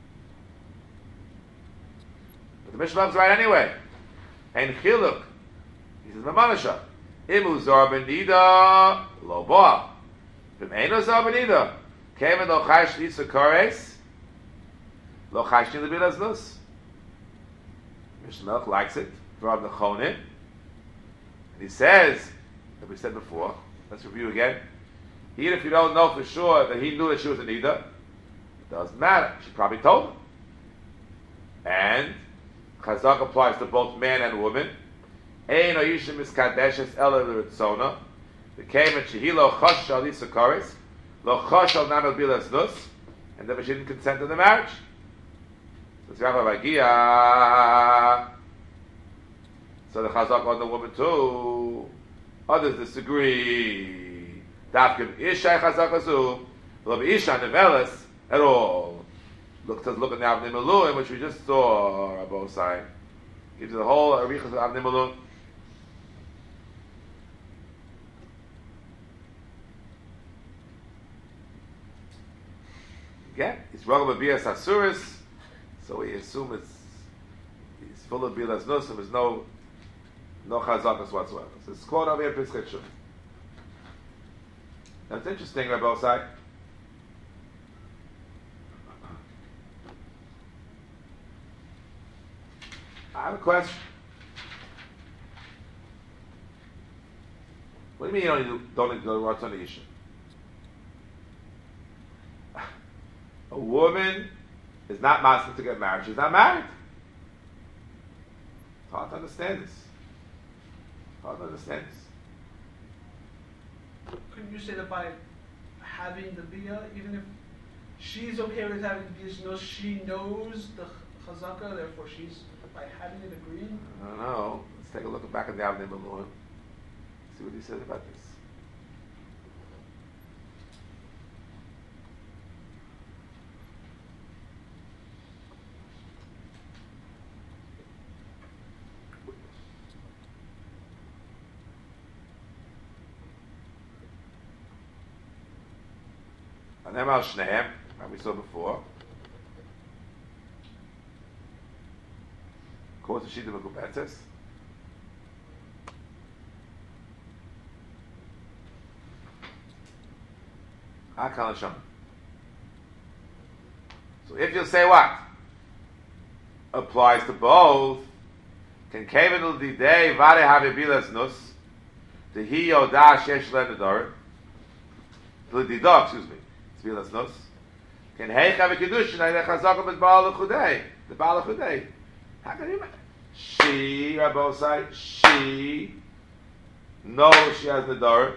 But the Mishnah is right anyway. And Chiluk, he says, Mamanasha, Imu Zor Benida, Lo Boa. V'meino Zor Benida, Kemen Lo Chash Lisa Kores, Lo Chash Nila Bilas Nus. Mishnah Melech likes it, Rav Nechonim. And he says, that we said before, let's review again, even if you don't know for sure that he knew that she was an Nida, it doesn't matter, she probably told him. And Chazak applies to both man and woman. Ein oyishim miskadeshes ela l'ritzona. The came and shehi lo chosh al isakaris, lo chosh al namel bilas nus, and therefore she didn't consent to the marriage. So it's Rabbi Bagia. So the chazak on the woman too. Others disagree. Dafkim Ishay chazak azu. Lo Isha neveles at all. Look at the Avnei Malun, which we just saw. Rabbi Osai gives you the whole arichas of Avnei Malun. Again, it's Ragam Abiyas Asuris, so we assume it's full of Bilas Nusim, there's no Chazakas whatsoever. So it's quote over here, Pischitshim. Now it's interesting, Rabbi Osai. I have a question. What do you mean you don't need to go to Ratzon Isha? A woman is not masking to get married. She's not married. It's hard to understand this. Couldn't you say that by having the bia, even if she's okay with having the bia, she knows the chazaka, therefore she's by having it agreeing? I don't know. Let's take a look back at the Avnei Malun. See what he says about this. And then Al Shneim, like we saw before. Of course, the Shita Mekubetzes. Akal Hashem. So if you say what? Applies to both. Can Kevin the day Vare have bilas nus. The he yoda shesh ledador. The didok, excuse me. Bilas nus. Can hey have a kedushin I chazak with Baal Chudei. The Baal Chudei. How can you? She, Rabbi say, she knows she has the door.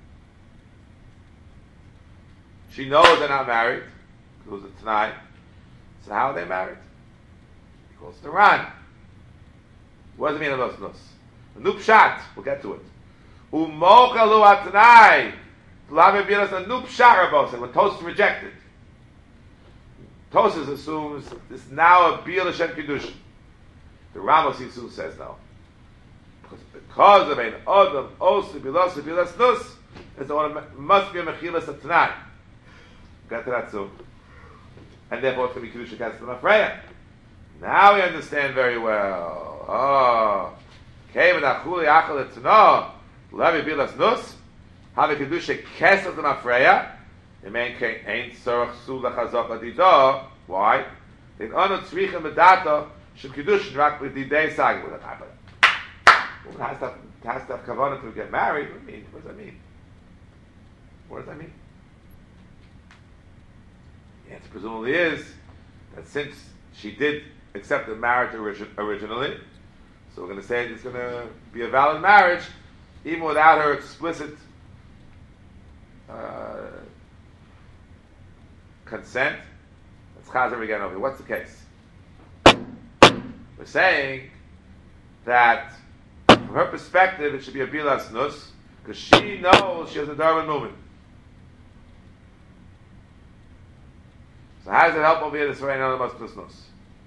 She knows they're not married. It was a tonight. So how are they married? He calls it Iran. What does it mean about nus? A nupshat. We'll get to it. Umochalu atanai. Lave bilas a nupshat. Rabbi said when Tosas rejected. Tosas assumes this now a bilas Shem Kedushin. The Ramos Yisrael says no. Because of an Adam also bilas nus, it's must be a mechilas at tonight. Get to that soon. And therefore it's going to be Kedusha Kesef Mafreya. Now we understand very well. Oh. Kevin Achuli Achal Etzno, Levi Bilas Nus, have a Kedusha Kesef Mafreya. The main ain't Sorach Sula Chazak Adido. Why? In Ono Tzrichem Medata, Shem Kedushin Rak with the day Sagi. Woman has to have kavanah to get married. What does that mean? What does that mean? The answer presumably is that since she did accept the marriage originally, so we're going to say it's going to be a valid marriage, even without her explicit consent. Let's chazer again over here. What's the case? We're saying that from her perspective it should be a bilas nus because she knows she has a Darwin movement. So how does it help over here this way another most plus nus?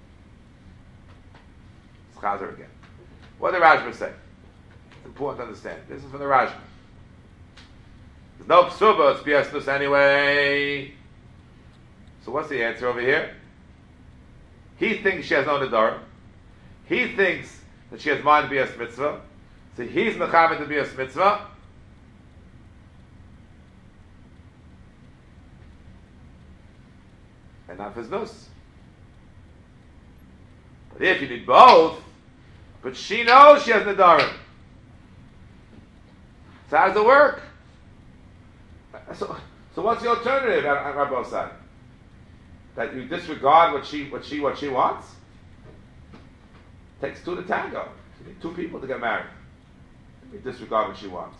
It's chazer again. What did the Rajma say? It's important to understand. This is from the Rajma. There's no psuba, it's bias nus anyway. So what's the answer over here? He thinks she has no Nadar. He thinks that she has mind to be a mitzvah. So he's mechamed to be a mitzvah. And not his nus. But if you need both, but she knows she has Nadarim. So how does it work? So what's the alternative on Rabbi side? That you disregard what she wants? It takes two to tango. You need two people to get married. You disregard what she wants.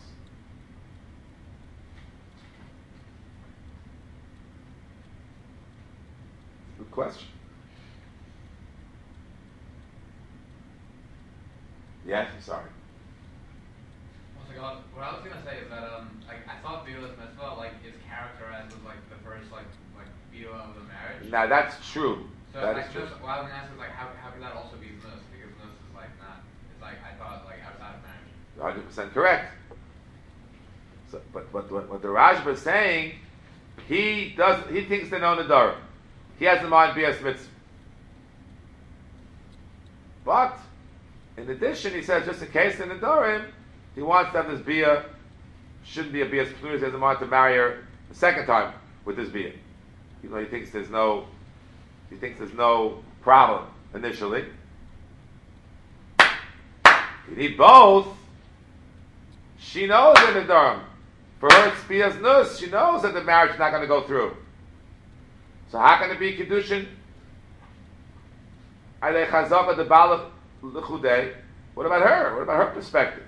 question. Yes, I'm sorry. What I was gonna say is that I thought Bila's mitzvah is characterized as the first Bila of the marriage. Now that's true. So That is true. what I was gonna ask is how could that also be nus? Because nus is not. It's I thought outside of marriage. 100% correct. So, but what the Rashba is saying, he thinks they know Nadar. He has in mind Bias Mitzvah. But in addition, he says just in case in Nadarim, he wants to have this Bia, shouldn't be a Bias Pnuris, he has in mind to marry her a second time with this Bia. Even though he thinks there's no problem initially. You need both. She knows in the Durham. For her, it's Bias Nus. She knows that the marriage is not going to go through. So how can it be Kiddushin? What about her? What about her perspective?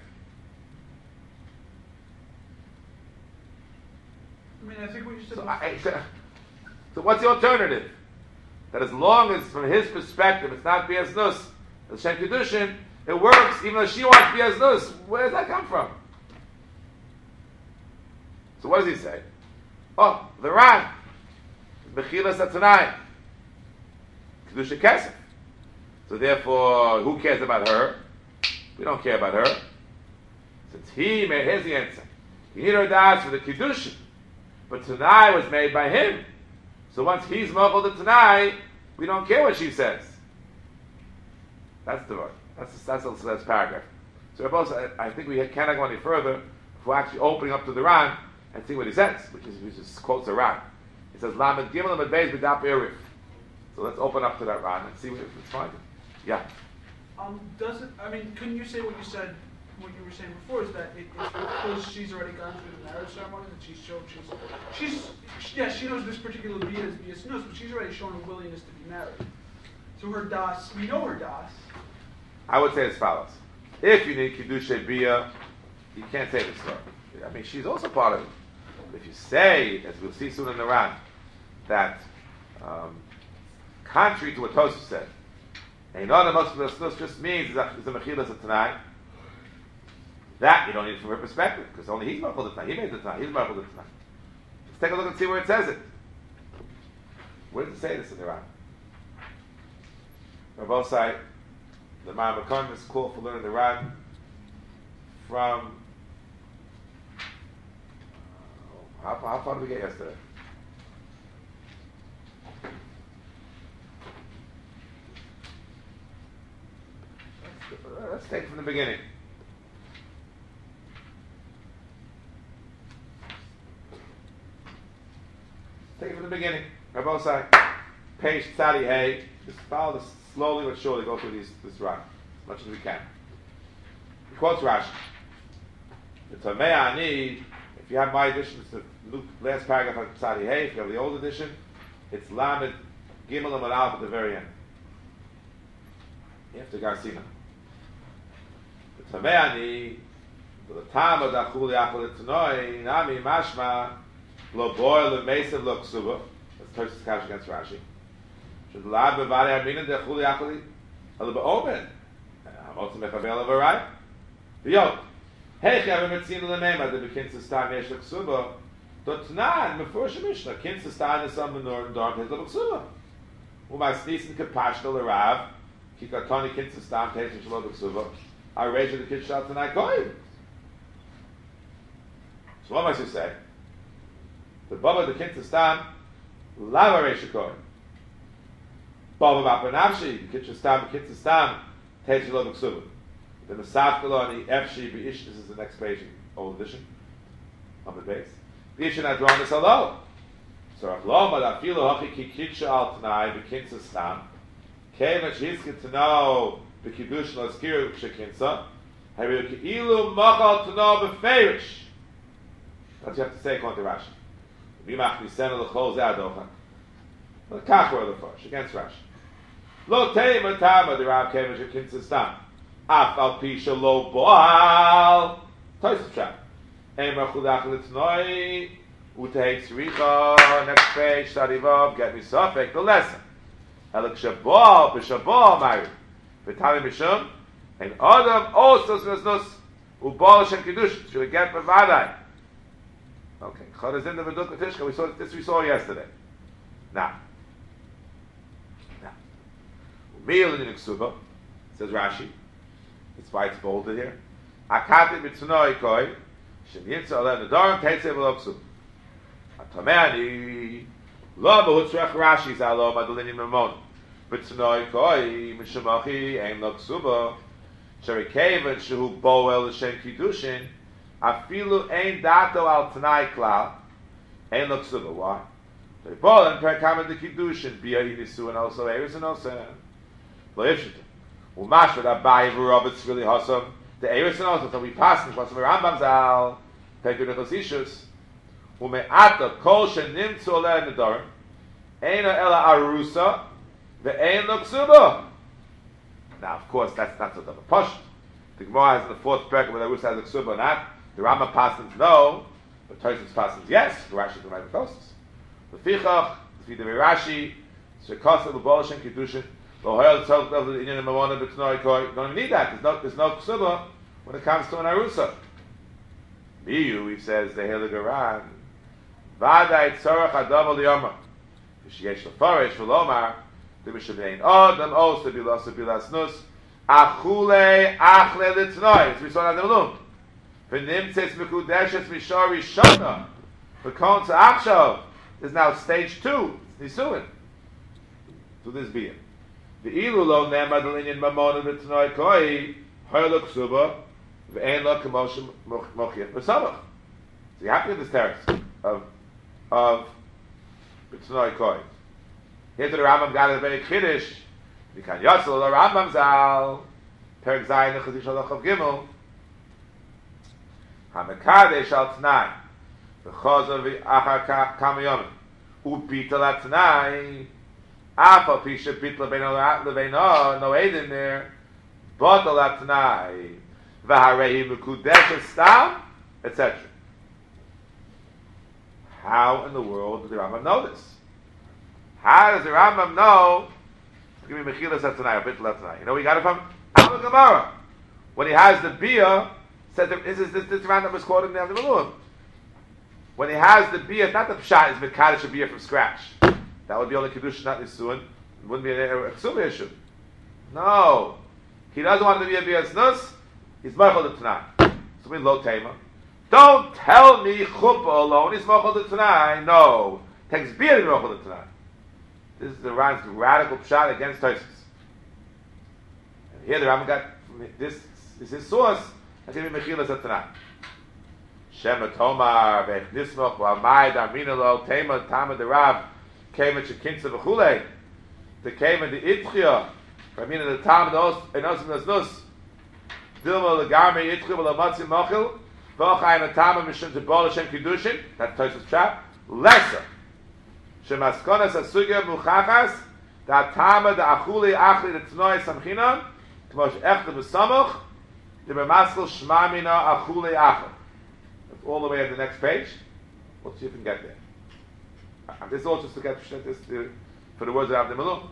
I mean, I think what you said. So what's the alternative? That as long as from his perspective it's not Bias Nus, the Shem Kiddushin, it works even though she wants Bias Nus. Where does that come from? So what does he say? Oh, the Ran. Bechila Satanai. Kedusha Kesef. So therefore, who cares about her? We don't care about her. Since here's the answer. You need her das for the Kedusha. But Tanai was made by him. So once he's mochel the Tanai, we don't care what she says. That's the word. That's paragraph. So I think we cannot go any further if we're actually opening up to the Ran and see what he says, which is quotes the Ran. He says, Lamed Gimel Lamed Beis B'dap Erif. So let's open up to that Ran and see what it's finding. Yeah. Couldn't you say what you were saying before is that it's because she's already gone through the marriage ceremony that she knows this particular Bia is Bias Nus, but she's already shown a willingness to be married. So her das, we know her das. I would say as follows. If you need Kiddushay Bia, you can't say this story. I mean, she's also part of it. But if you say, as we'll see soon in the Ran, that contrary to what Tosaf said, Einona Moshe just means is a Mechilas of Tanai. That you don't need from her perspective, because only he's Machal the Tanai. He made the Tanai. He's Machal the Tanai. Let's take a look and see where it says it. Where does it say this in the Ran? On both sides, the Ma'amakon is called for learning the Ran from how far did we get yesterday? Let's take it from the beginning. Take it from the beginning. Rabbi Osai, page Tzadi Hay. Just follow this slowly but surely. Go through this Ran as much as we can. He quotes Rashi. The Tomei Ani. If you have my edition, it's the last paragraph of Tzadi Hay. If you have the old edition, it's Lamed Gimel and Aleph at the very end. After Garsina. The Tomei Ani. The Tama Dachul Yachol Etznoi Nami Mashma. Lo boil the mesa lo ksuba. That's Tosh's Kash against Rashi. Should lab bevare amina de chuli acholi a little bit open. Also mechabel of a right. Yo, hey, I haven't seen the name of the bekinsa star mesh lo ksuba. Dot nan mefurish Mishnah kinsa star in some menor dark his lo ksuba. Umay sneisen kapashta le rav kikatoni kinsa star tesh lo ksuba. I raise the kid shot tonight going. So what must you say? The Baba the Kinta Stam, Lava Reshikoy. Baba Bapanavshi, the Kinta Stam, the Kinta Stam, Tejilo Muksuba. The Masafkalo and the Efshi Bish, this is the next page, old edition, on the base. Bish and Adron is hello. So Akloma, da Filo Hoki Kikitsha Al Tanai, the Kinta Stam, came and she's get to know the Kiddush Laskiru Shekinsa, Haru Ki'ilu Machal to know Beferish. That's what you have to say according to Rashi. V'imach nisenu l'chol zeh adocha. Kach were the first against Rashi. Lo teima tama the Rav Kevish Kinsa Stam. Af al pi shelo boal. Tosef Shah. Ein machudach litznoi. Utei tzricha. Next page. Study Vav. Get me sofek. The lesson. Elak Shabbat, B'Shabbat, Mari. V'Tami Mishum, and Adam also Snus, Ubal Shem Kiddush, should get Bavadai. Okay, Chadazin the Veduk Tishka, we saw yesterday. Now, Meal in the Ksuba, says Rashi, that's why it's bolded here. Akati Mitzunoi Koi, Shem Yitzah Alem Nedarim, Teitze V'Lo Ksuba. Atamani, Lo B'Hutzrech Rashi, Zalo Madalini Memon. Mitzunoi Koi, Mishamachi, Ein Lo Ksuba, Sherikeven, Shehu Boel, Shem Kiddushin, Afilu Ein Dato Al Tanai Klal, Ein Lo Ksuba. Why? They ball and Perkam the Kiddushin, Bia Inisu, and also Eris and also Lo Ifshita. Umash with Abai V'Rob, it's really awesome. The Eris and also, so we pass in Kwasam Rambam Zal, Pekun Echosishus, Ume'ata Kol Shenim Tzoleh Nedarim, Eina Ela Arusa, Ve'ein Lo Ksuba. Now, of course, that's not sort of a push. The Gemara has in the fourth parak whether Arusa has a Ksuba or not. The Rambam passes no, but Tosfos passes yes. The Rashi is right closest. The Fichach, the Rashi, Shekasa L'Bol Shem Kiddushin, L'Ohel Tzol Tzol L'Inyan Mamona B'Tnoi Koi. You don't even need that. There's no Ksuba when it comes to an Arusa. Miyu, he says, the Heilig Aran, Vadai Tzorach Adam L'Yoma, V'Sheyesh L'Farish V'Lomar, D'Mishabein Odam Osa Bilas Bilas Nus, Achule Achle L'Tnoi. As we saw in the Malum. V'Nimtzes Mekudeshes Mishor Rishona, V'Kon Tza'achshav. Is now stage 2. Nisuin. To this being. The ilu lo nema delinyan mamona v'tnoi koi hoylo ksuba v'ein lo kamosh mochiach v'samach. So you have to get this text of v'tnoi koi. Here to the Rambam got a very kiddush. V'kan yotzel lo Rambam zal perek zayin nechazish halachav gimel hamekadesh al t'nai v'chozo v'achar kamayomim upita la t'nai Apal pisha pit leveino no aid in there, but la t'nai v'harehi mekudesh stam, etc. How in the world does the Rambam know this? How does the Rambam know? Give me mechilas t'nai, a bit t'nai. You know we got it from Al Gemara. When he has the bia, says this Rambam was quoted in the Malum. When he has the bia, not the pshat is mekadosh a bia from scratch. That would be only Kiddush, not Nisuin. It wouldn't be a Ksuba issue. No. He doesn't want to be a Bias Nus. He's Mechol the Tanai. So we low Tema. Don't tell me Chuppah alone. He's Mechol the Tanai. No. Takes beer to Mechol the Tanai. This is the Ram's radical pshat against Tosfos. And here the Ram got, this is his source. I give him Mechilas at Tanai. Shema Tomar, Vech Nismoch, V'amai, Darmina Lo, Tema, Tama de Rav, came at Shekinsa v'chulei. They came at the Itchia. I mean, at the time of the Osim Nus. Dilma legarme Itchia v'lamatzi mochil. V'achayim atama mishum tebol Hashem Kiddushin. That's Tosfos trap. Lesser. Shemaskonas asugya muchachas. Da tama da achuli achli da t'noi samchinon. Kmosh echta b'samoch. The b'maskal shmamina achuli achli. That's all the way at the next page. Let's see if we can get there. And this is also to get this for the words of the Malum.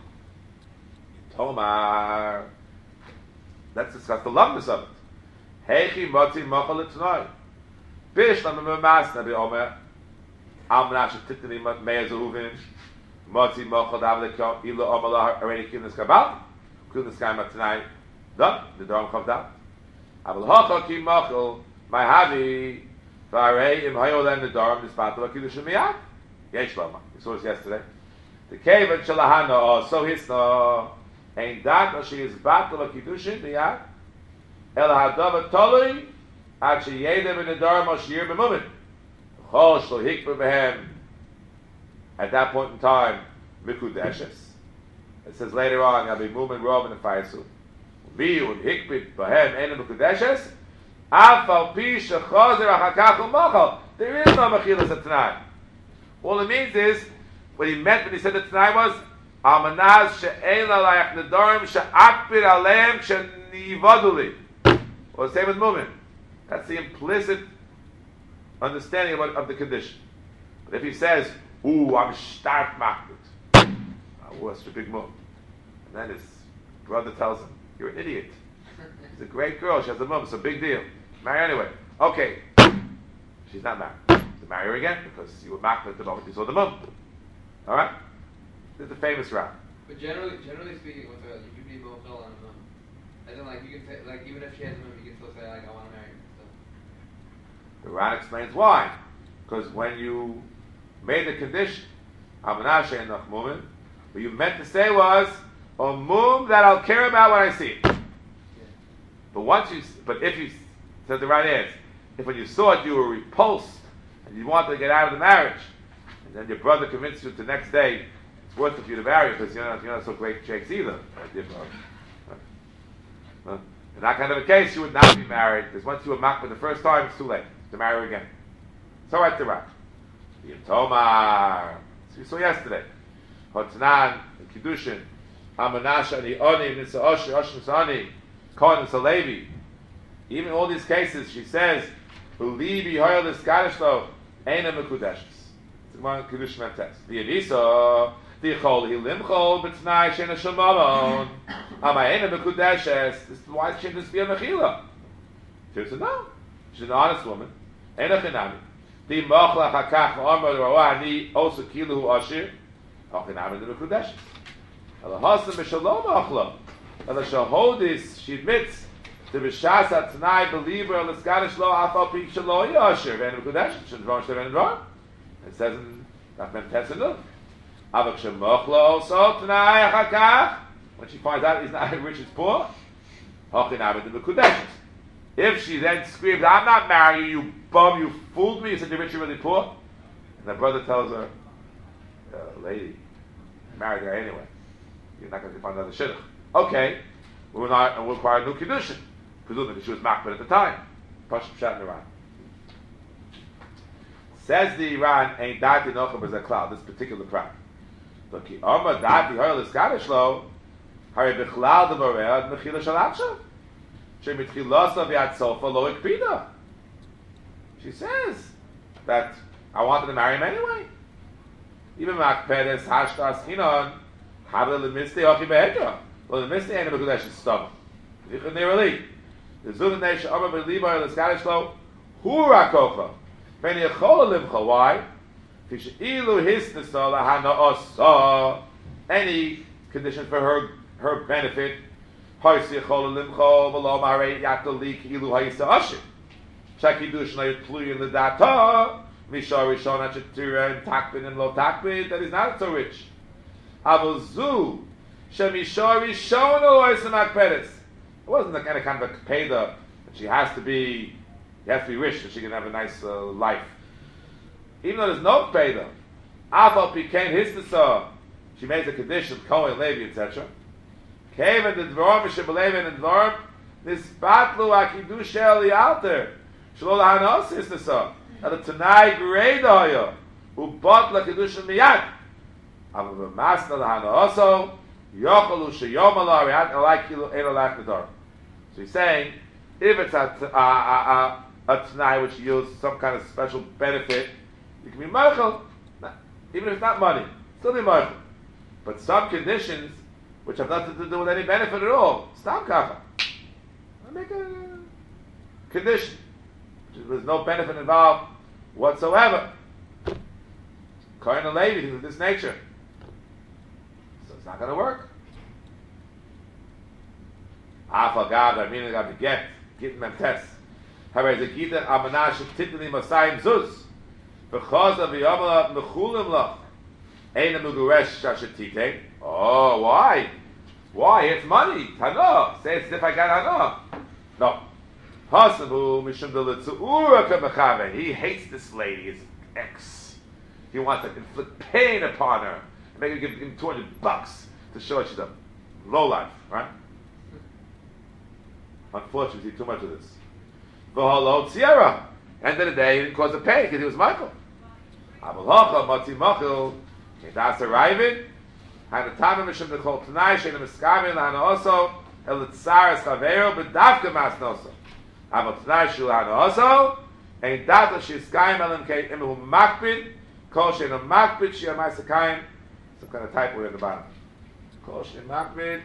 Tomar. Let's discuss the loveness of it. Heichi motzi mochel etnoi. Bishlam memasna beomer. Amna shetitni meir zehuvin. Motzi mochel davlekyo ilo omalah already kivnis kabal. Kivnis kaima tonight. Done. The Dom chavdat. Aval hocha ki mochel. My havi. Varei im hayolen the Dom nispato akidush miyad. Yesh lama. We saw this yesterday. The cave of Shalahana, so hisna, ain't that, or she is battle of Kiddushin, miyad. El hadava tolui, at she yedem in the Dharma, shir b'mumin. Chol shlo hikva behem. At that point in time, mikudeshes. It says later on, Yabi Mumin Rov in the Faisu. Miyu hikbit behem, enu mikudeshes. Afal pi shechozer achakach u'mochel. There is no mechilas at tonight. All it means is, what he meant when he said that tonight was, Amanaz she'ein alayach nedarim she'akbir aleim she'nivaduli. Or the same with Mumin. That's the implicit understanding of the condition. But if he says, ooh, I'm start makbid. What's the big move? then his brother tells him, "You're an idiot. She's a great girl. She has a mum. It's a big deal. Marry her anyway." Okay, she's not married. To marry her again because you were marked at the moment you saw the mum. All right, this is the famous route. But generally speaking, with her, you could be more on a mum. As in, like, you can say, like, even if she has a mum, you can still say, like, I want to marry her. The Ran explains why. Because when you made the condition, Amanashe and Nachmumin, what you meant to say was, a mum that I'll care about when I see it. Yeah. But if you said the right answer, if when you saw it you were repulsed and you wanted to get out of the marriage, and then your brother convinced you the next day it's worth it for you to marry because you're not so great shakes either. In that kind of a case, you would not be married because once you were mocked for the first time, it's too late to marry her again. So right to right. Tomar. So we saw yesterday. Hotnan, Kiddushin, Amanasha, the Oni, Nisa Oshri, Oshri Nisani, Kohen and Salevi. Even in all these cases, she says, Ulibi Hoyel is Kadishlo, Eina Mekudeshes. It's one Kiddush Mentes. The Avisa, the Chol, Hilimchol, B'tnai, Shena Shemamon, Ama Eina Mekudeshes. This is why she shouldn't be a Mechila. She said, no. She's an honest woman. Eina Chinami. The Mochla Hakach, Omar, Rawani, also Kilu Ashir, Hachinami, the Mekudeshes. The Hasan Mishalom Achla. And the Shahodis, she admits, the Bishas Atnai believer, the Scottish law, Afal Pik Shalo Yashir, and Mekudesh, shouldn't wrong, shouldn't wrong. It says in that Mem Tesenut. Avak Shemochla also, Tnai Achakach. When she finds out he's not rich, he's poor, Hachinami, the Mekudeshes. If she then screams, I'm not marrying you, you bum, you fooled me, you said you're rich, you're really poor. And the brother tells her, lady, I married her anyway. You're not going to find another shidduch. Okay, we'll require a new kiddushin. Presumably she was makbid at the time. Pashut Pshat in Iran. Says the Iran, ain't dati nocham as a cloud, this particular prat. Look, Omar dati hoyel is Kaddish lo, hari bichlal de moread mechila shalaksha. She mitchilosa v'yad sofa lo ikpida. She says that I wanted to marry him anyway. Even makpedes hashtas hinon, habel lemiste ochi behedra. Well, the lemiste ain't a mekudesh is stubborn. Yichud neirali. The Zudan Nation Omar b'libar the Scottish lo, hu rakocha. Pen yechol limcha. Why? Tishi'ilu hisnesa lahana osa. Any condition for her benefit. Hoysi yechol limcha v'lo marei yatoli ki'ilu hayisa ashir. Shakidush na yitluyin l'data. Mishar rishon ha-chetira and takbid and lo takbid. That is not so rich. Avozu. Shemishar rishon o oysa makpedes. It wasn't the kind of a peda that she has to be rich so she can have a nice life. Even though there's no peda, Afal became his tesa. She makes a condition, Kohen, Levi, etc. Came in the dvorim, Shebelevi and the dvorim, Nisbatlu akidush el yalter, Shlo lahanos his tesa. And the Tanai Greidoyo, who bought la Kiddush miyad. Avu b'masna lahanoso, yochalu sheyomala riat alaikilu elalach nedar. So he's saying, if it's a Tanai which yields some kind of special benefit, you can be meichel, even if it's not money, still be meichel. But some conditions which have nothing to do with any benefit at all, stop kafa. I make a condition. There's no benefit involved whatsoever. Kohen and Levi is of this nature. So it's not going to work. Afal Gab, I mean, I got to get Memtes. However, the Gita Amanash Titani Masayim Zuz. Because of the Yamala Mechulim Lach. Ein Muguresh Shashatite. Oh, why? Why? It's money. Tano. Say it's if I got Hano. No. He hates this lady, his ex. He wants to inflict pain upon her. Make her give him $200 to show she's a lowlife, right? Unfortunately, too much of this. V'halo Sierra. End of the day, he didn't cause the pain because he was Michael. Avalacha Mati Machil. That's arriving. Had the time of Mishum the Kol Tanai Shein Miskamin Lana also Elitzaras Chavero B'Davka Masnoso. Aval Tanai Shul Lana also Ein Data Shiskayim Elim Kei Imu Makbid Kol Shein Makbid Shia Maisakayim. Some kind of typo in the bottom. Kol Shem Makbid.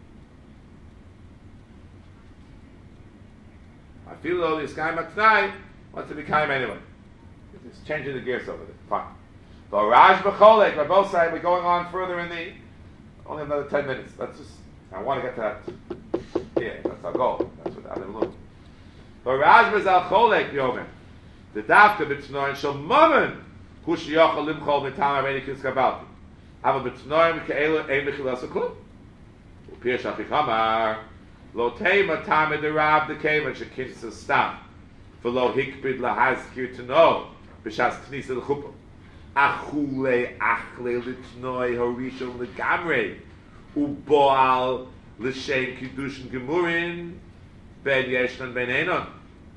I feel though this guy Matnai wants to be Kaim anyway. He's changing the gears over there. Fine. But Raj B'cholek, by both sides, we're going on further in the, only another 10 minutes. I want to get to that. Yeah, that's our goal. That's what I'm looking. But Raj B'zal Cholek, Yomer. The Dafka B'tznoin Shal Mammon, Hu Shiyochel Limchol Mitam Aveni Kis Kabalti. Ava B'tznoin Ke'elu Ein B'chilas Klum. Upir Shachik Hamar. Lo Tema Tame the Rab the Kavan Shekin Stam. V'lo Hikbid Lahazkir to know B'shas Knisa L'chuppah. Achule Achle Litznoi Horishon L'gamrei Uboal L'shem Kiddushin Gemurin Ben Yeshnan Ben Enon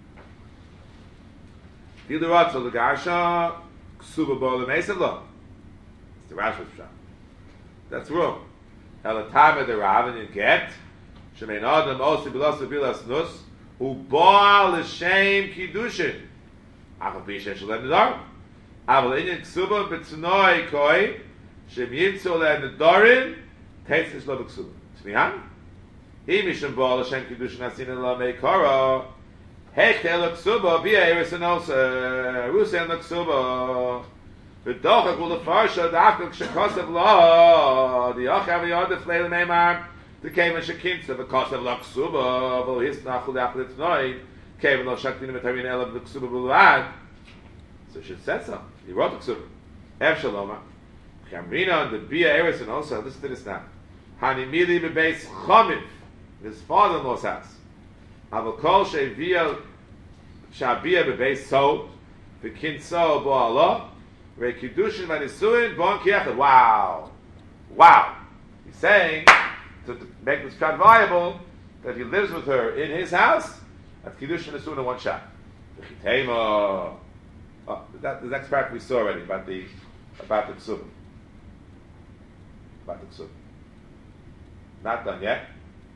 Diderotzo L'garsha Ksuba Bo L'meisavlo. It's the Rashba's shot. That's wrong. Elatame the Rav and you get Shemein Adam Osi Bilas Bilas Nus Uboal L'shem Kiddushin Achal Pishen Shalem Nedarim אבל עניין כסובה בצנועי כוי שהם ימצאו להם נדורים תצא שלו בכסובה. שמיען? אם משם בו לשם קידוש נעשין אלו מי קורו הכתה אלו כסובה בי הארס הנוסה רוסי אלו כסובה ודוחק ולפרשה דווקא כשכוסף לו דיוחה ויודף לילה מימר דקיימן שכימצה וכוסף לו כסובה ולא הסנחו לאחל לצנועי כיוון לא שקטינו מתארין אלו בכסובה בלבד. So she said so. He wrote the Ksubah. Ev Shaloma. Chamrina, the Bia Eris, and also, listen to this now. Hanimili bebeis Chomiv, his father-in-law's house. Aval kol she'via Shabia bebeis Sod, v'kin so bo Allah, re'kidushin v'nisuin bon kiechad. Wow. Wow. He's saying, to make this child viable, that he lives with her in his house, that's kidushin v'nisuin in one shot. V'chitema. Oh, the next part we saw already about the Ksubah. About the Ksubah. Not done yet.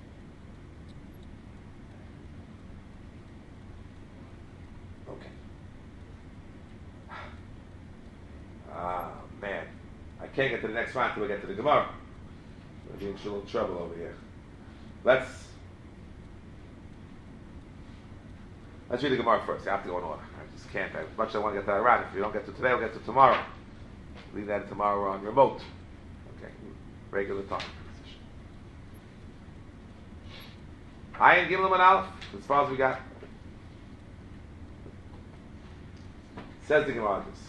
Okay. Ah, man. I can't get to the next one until we get to the Gemara. We're getting a little trouble over here. Let's read the Gemara first. You have to go in order. I just can't. As much as I want to get that around. If you don't get to today, we'll get to tomorrow. Leave that tomorrow on remote. Okay, regular time. Ayin Gimel and Aleph. As far as we got. Says the Gemara this.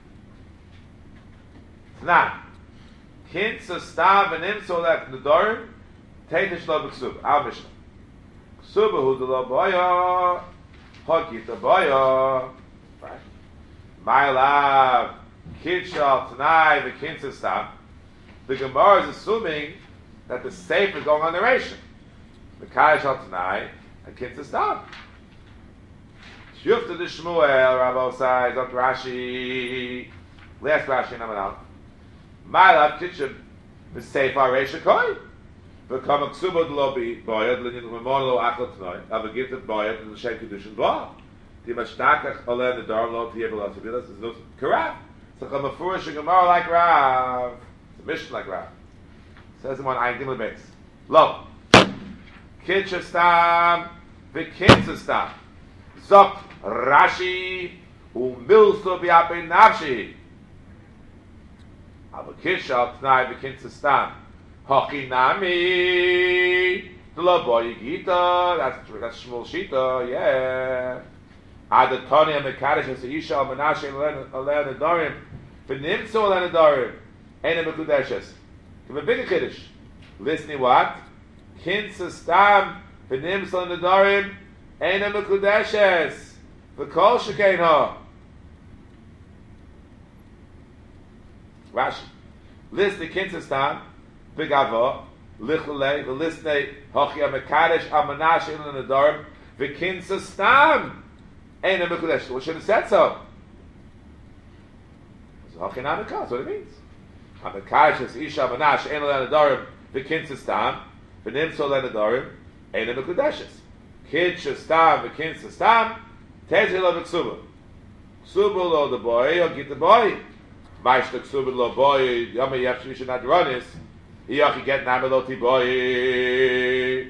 Now, Kinsa Stav and Imsolek Nedorim Teitish Lo B'Ksuba. Our Mishnah. Ksuba Hu D'Lo Boya Hokita Boya. Right. My love. Kinshal Tanai the Kinsa Stav. The Gemara is assuming that the safe is going on narration. The Kayashal Tanai and Kinsa Stav. Shufta the Shmuel, Rabbi Osai, Dr. Rashi. Last Rashi number out. My love, Kitchub, the safe Aresha Koi. Become a Ksuba Dlobi, Boyad, Linin Ramono Akot Noi, have a gift of Boyad, and the Shem Kedushin Blah. The Mashtakach Olen, the Darlo, Tiebelas, Vilas, is no Karab. So come a Furish and Gemara like Rav. It's a mission like Rav. Says him on Ayin Gimel base. Lo. Kitcha Stam, Vikinsa Stam. Zok Rashi, Umilso Biape Nafshi. Avakishal Tnai Vikinsa Stam. Hochinami. The Laboy Gita. That's Shmuel Shita, yeah. Adatonia Mekadish as Isha Menashe Alea Nedarim. V'nimtzu Alea Nedarim. Eina Mekudeshes. Give a bigger Kiddush. Listen what? Kinsa Stam. V'nimtzu Alea Nedarim. Eina Mekudeshes. V'kol Shekein Ha. Rashi. Listen Kinsa Stam. V'gavo. Lichlele. V'listen Hochia Mekadish Al-Menashe Alea Nedarim. V'kinsa Stam. Ain't a Mekudesh. Well, should have said so. That's what it means. Hamakash is Isha Manash, Ain't a Lenadorim, the Kinsistam, the Nimso Lenadorim, Ain't a Mekudeshes. Kinsistam, the Kinsistam, Tezil of Ksuba. Ksuba lo the boy, or get the boy. Mashta Ksuba lo boy, Yama Yafshisha not run is. Iyachi get nameloti boy.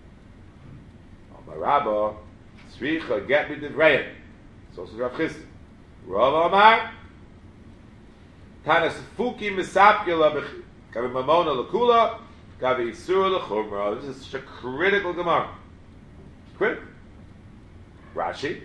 Rabba, Tzricha, get me the Vrayim. So it's Rav Chisda. Rav Amar, Tanas Fuki Misapkila, Gavi Mamona Lakula, Gavi Isura Lachumra. This is such a critical Gemara. Critical. Rashi.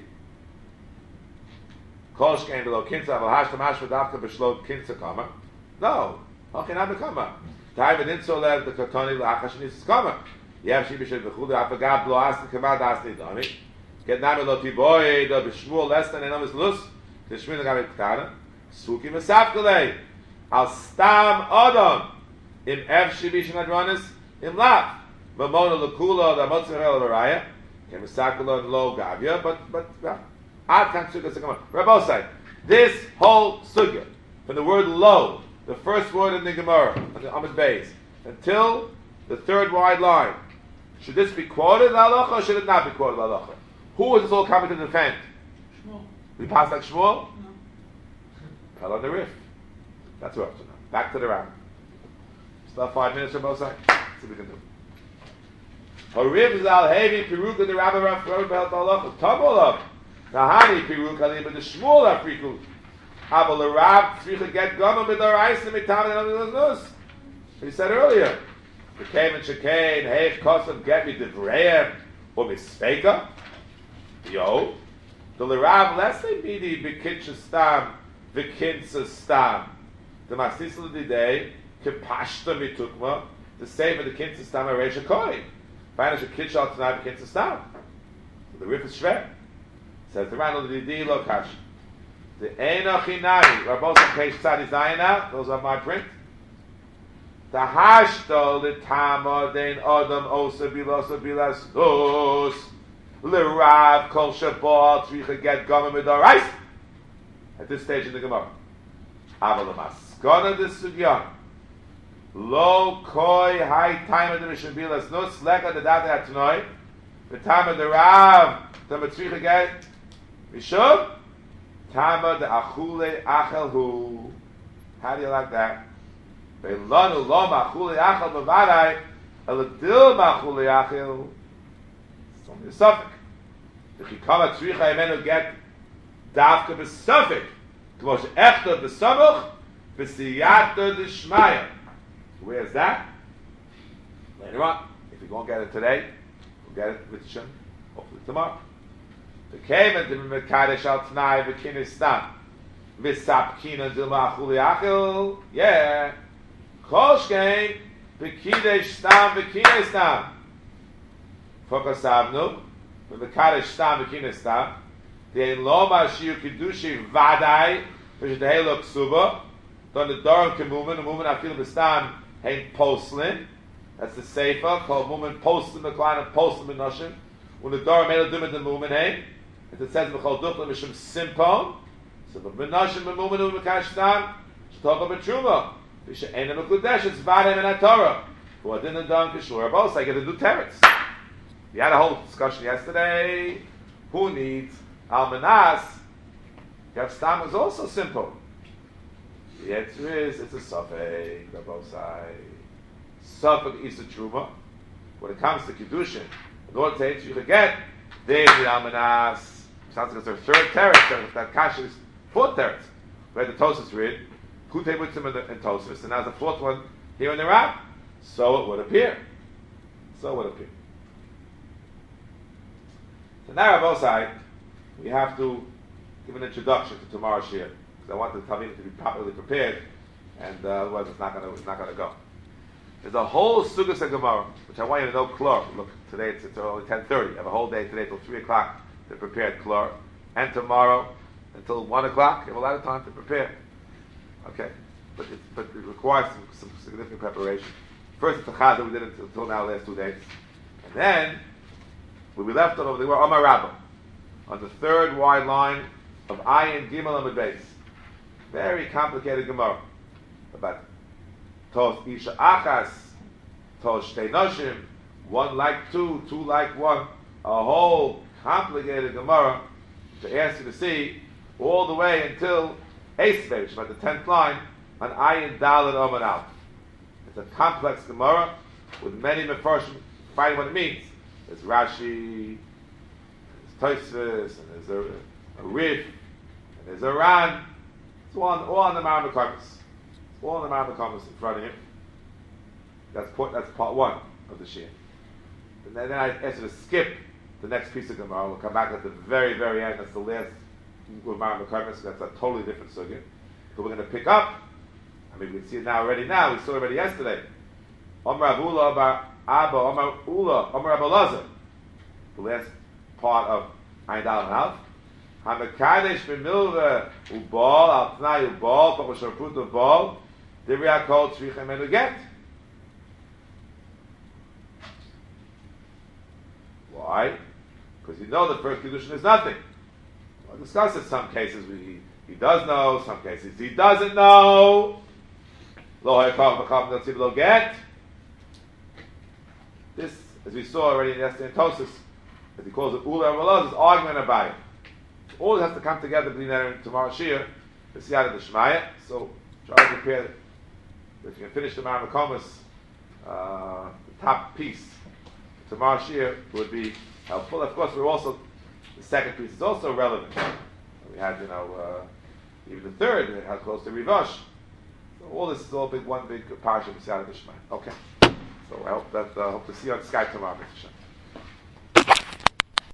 Kol Shkein Below Kinsa, Aval Hashtam Hashma Davka B'Shlot Kinsa Kama. No. Hachinam Bekama. Taiva Nitzo Lev, the Katoni L'Achash Nisis Kama. Yev Shi B'Shet B'Chud, Afagab Lo Asni Kamad Asni Dani. Get Nami Lo Tiboy, the B'Shmuel Lestan Enamis Lus, the Shmin Gavi Ktana, Suki Mesapkele, Al Stam Adam, Im Ev Shi B'Shet Adronis, Im Lav, V'Mona L'Kula, the Motzerel L'Raya, Kem Mesapkele and Lo Gavia, but, Ad Kan Sugya Sekama. Rabbosai, this whole Sugya, from the word Lo, the first word in the Gemara, on the Amud Beis, until the third wide line, should this be quoted L'Halacha or should it not be quoted L'Halacha? Who is this all coming to defend? Shmuel. We pass like Shmuel? No. Fell on the riff. That's what we're up to now. Back to the round. Still 5 minutes on both sides. See what we can do. Hariv is al heavy piruk of the Rabbi Rav Behel Halacha. Tumble up. Nahani piruk alim in the Shmuel afriku. Abel the Rav tzricha get gama with our ice and mitam and other nus. He said earlier. The came and shekain heich kosav get me devreim or mispeka. Yo, the Lerav lesson be the Bekincha Stam, Bekincha Stam. The Masisla Didei, Kipashta Mitukma, the same with the Kincha Stam Aresha Koi. Financial Kitchal tonight, Bekincha Stam. So the Rif is Shver. Says the Randall Didi Lokash. The Enochinari, we're both on page Tzadi Zayin now, those are my print. The Hashto, the Tama, Den Adam, Osa Bilosa Bilas, Dos. L'Rav Kol Shabbat Tzricha get Gama Midorais. At this stage in the Gemara, Aval Maskana de Sugya Lo Koi High Time of the Mishabilas No Sleka the Data Atnoi the time of the Rav the Tzricha get Mishum Tama the Achule Achel Hu. How do you like that? Ve'lanu Lo Machule Achel Bavadai Eladil Machule Achel. It's only a suffix. The Chikama Tzricha Yemenu get Davka B'Suffik K'mosh Echta B'Samuch B'Siyata D'Shmaya. Where's that? Later on. If we won't get it today, we'll get it with Shem, hopefully tomorrow. The Kemen to Mekadesh Al T'nai V'Kinistan V'Sapkina Dilma Achuli Achil. Yeah. Kol Shkein V'Kidesh Stam V'Kinistan Fokasavnu the Kaddish Stam V'Kinas Stam, the Ein Loma Shiu Kiddushi Vadai, which is the Halo Ksuba, then the Doron Kemumen, the Mumen Afil B'Stam, Hein Poslin, that's the Sefer, called Mumen Poslin, the Klein of Poslin B'Noshim, when the Doron made a Dimit the Mumen, Hein, it says B'Chol Dupla Mishum Simpon, so the B'Noshim B'Mumen Umen Kaddish Stam, Shtova B'Truma, Visha Ein B'Kudesh, it's Vadai Men HaTorah, who are Din and Don Kishur, both like to do teretz. We had a whole discussion yesterday. Who needs Almanas? Yav Stam is also simple. The answer is it's a Safek, Rabosai. Safek is a Truma. When it comes to Kiddushin, in order to answer you forget, there's the Almanas. Sounds like it's our third teretz. That Kash is fourth teretz. We had the Tosas read, Kutei Mutzim and Tosas, and now the fourth one here in the Rab. So it would appear. So it would appear. So now, Rabosai, we have to give an introduction to tomorrow's shir because I want the Talmidim to be properly prepared, and otherwise it's not going to go. There's a whole sugas of Gemara which I want you to know. Klor. Look, today it's only 10:30. I have a whole day today till 3:00 to prepare Klor, and tomorrow until 1:00. You have a lot of time to prepare. Okay, but it requires some significant preparation. First, it's a chaz that we did until now, the last 2 days, and then. When we left over, they were Omar Rabbah on the third wide line of Ayin Gimel Amud Beis. Very complicated Gemara about Tos Isha Achas, Tos Shtei Noshim, one like two, two like one. A whole complicated Gemara to ask you to see all the way until Esvei, which is about the 10th line on Ayin Dalet Omar Al. It's a complex Gemara with many Mefarshim fighting what it means. There's Rashi, there's Tosfos, and there's a Rif, and there's a Ran. It's all on the Mount Mekarmis. It's all on the Mount Mekarmis in front of him. That's part one of the Shia. And then I asked you to skip the next piece of Gemara. We'll come back at the very, very end. That's the last Mount Mekarmis. That's a totally different sugya. But we're going to pick up. I mean, we can see it now. We saw it already yesterday. Omar Abula Bar Abba, Omar Ula, Omar Abba Lazar. The last part of Ayin Dal and Alf. Hamakadesh b'milva ubal al tnai ubal pachosharput ubal divya kol tzrichem enu get. Why? Because you know the first kedushin is nothing. We'll discuss it. Some cases he does know. Some cases he doesn't know. Lo haykav b'chav natzib lo get. This, as we saw already yesterday in Tosas, as he calls it Ula Amalaz, is argument about it. All has to come together between there and tomorrow Shir, the Siyat of the Shemaya. So try to prepare. If you can finish the Mount Mekarmis, the top piece tomorrow Shir would be helpful. Of course, we're also the second piece is also relevant. We had, even the third, how close to Rivash. So all this is all one big parsha of the Siyat of the Shemaya. Okay. So I hope to see you on Skype tomorrow.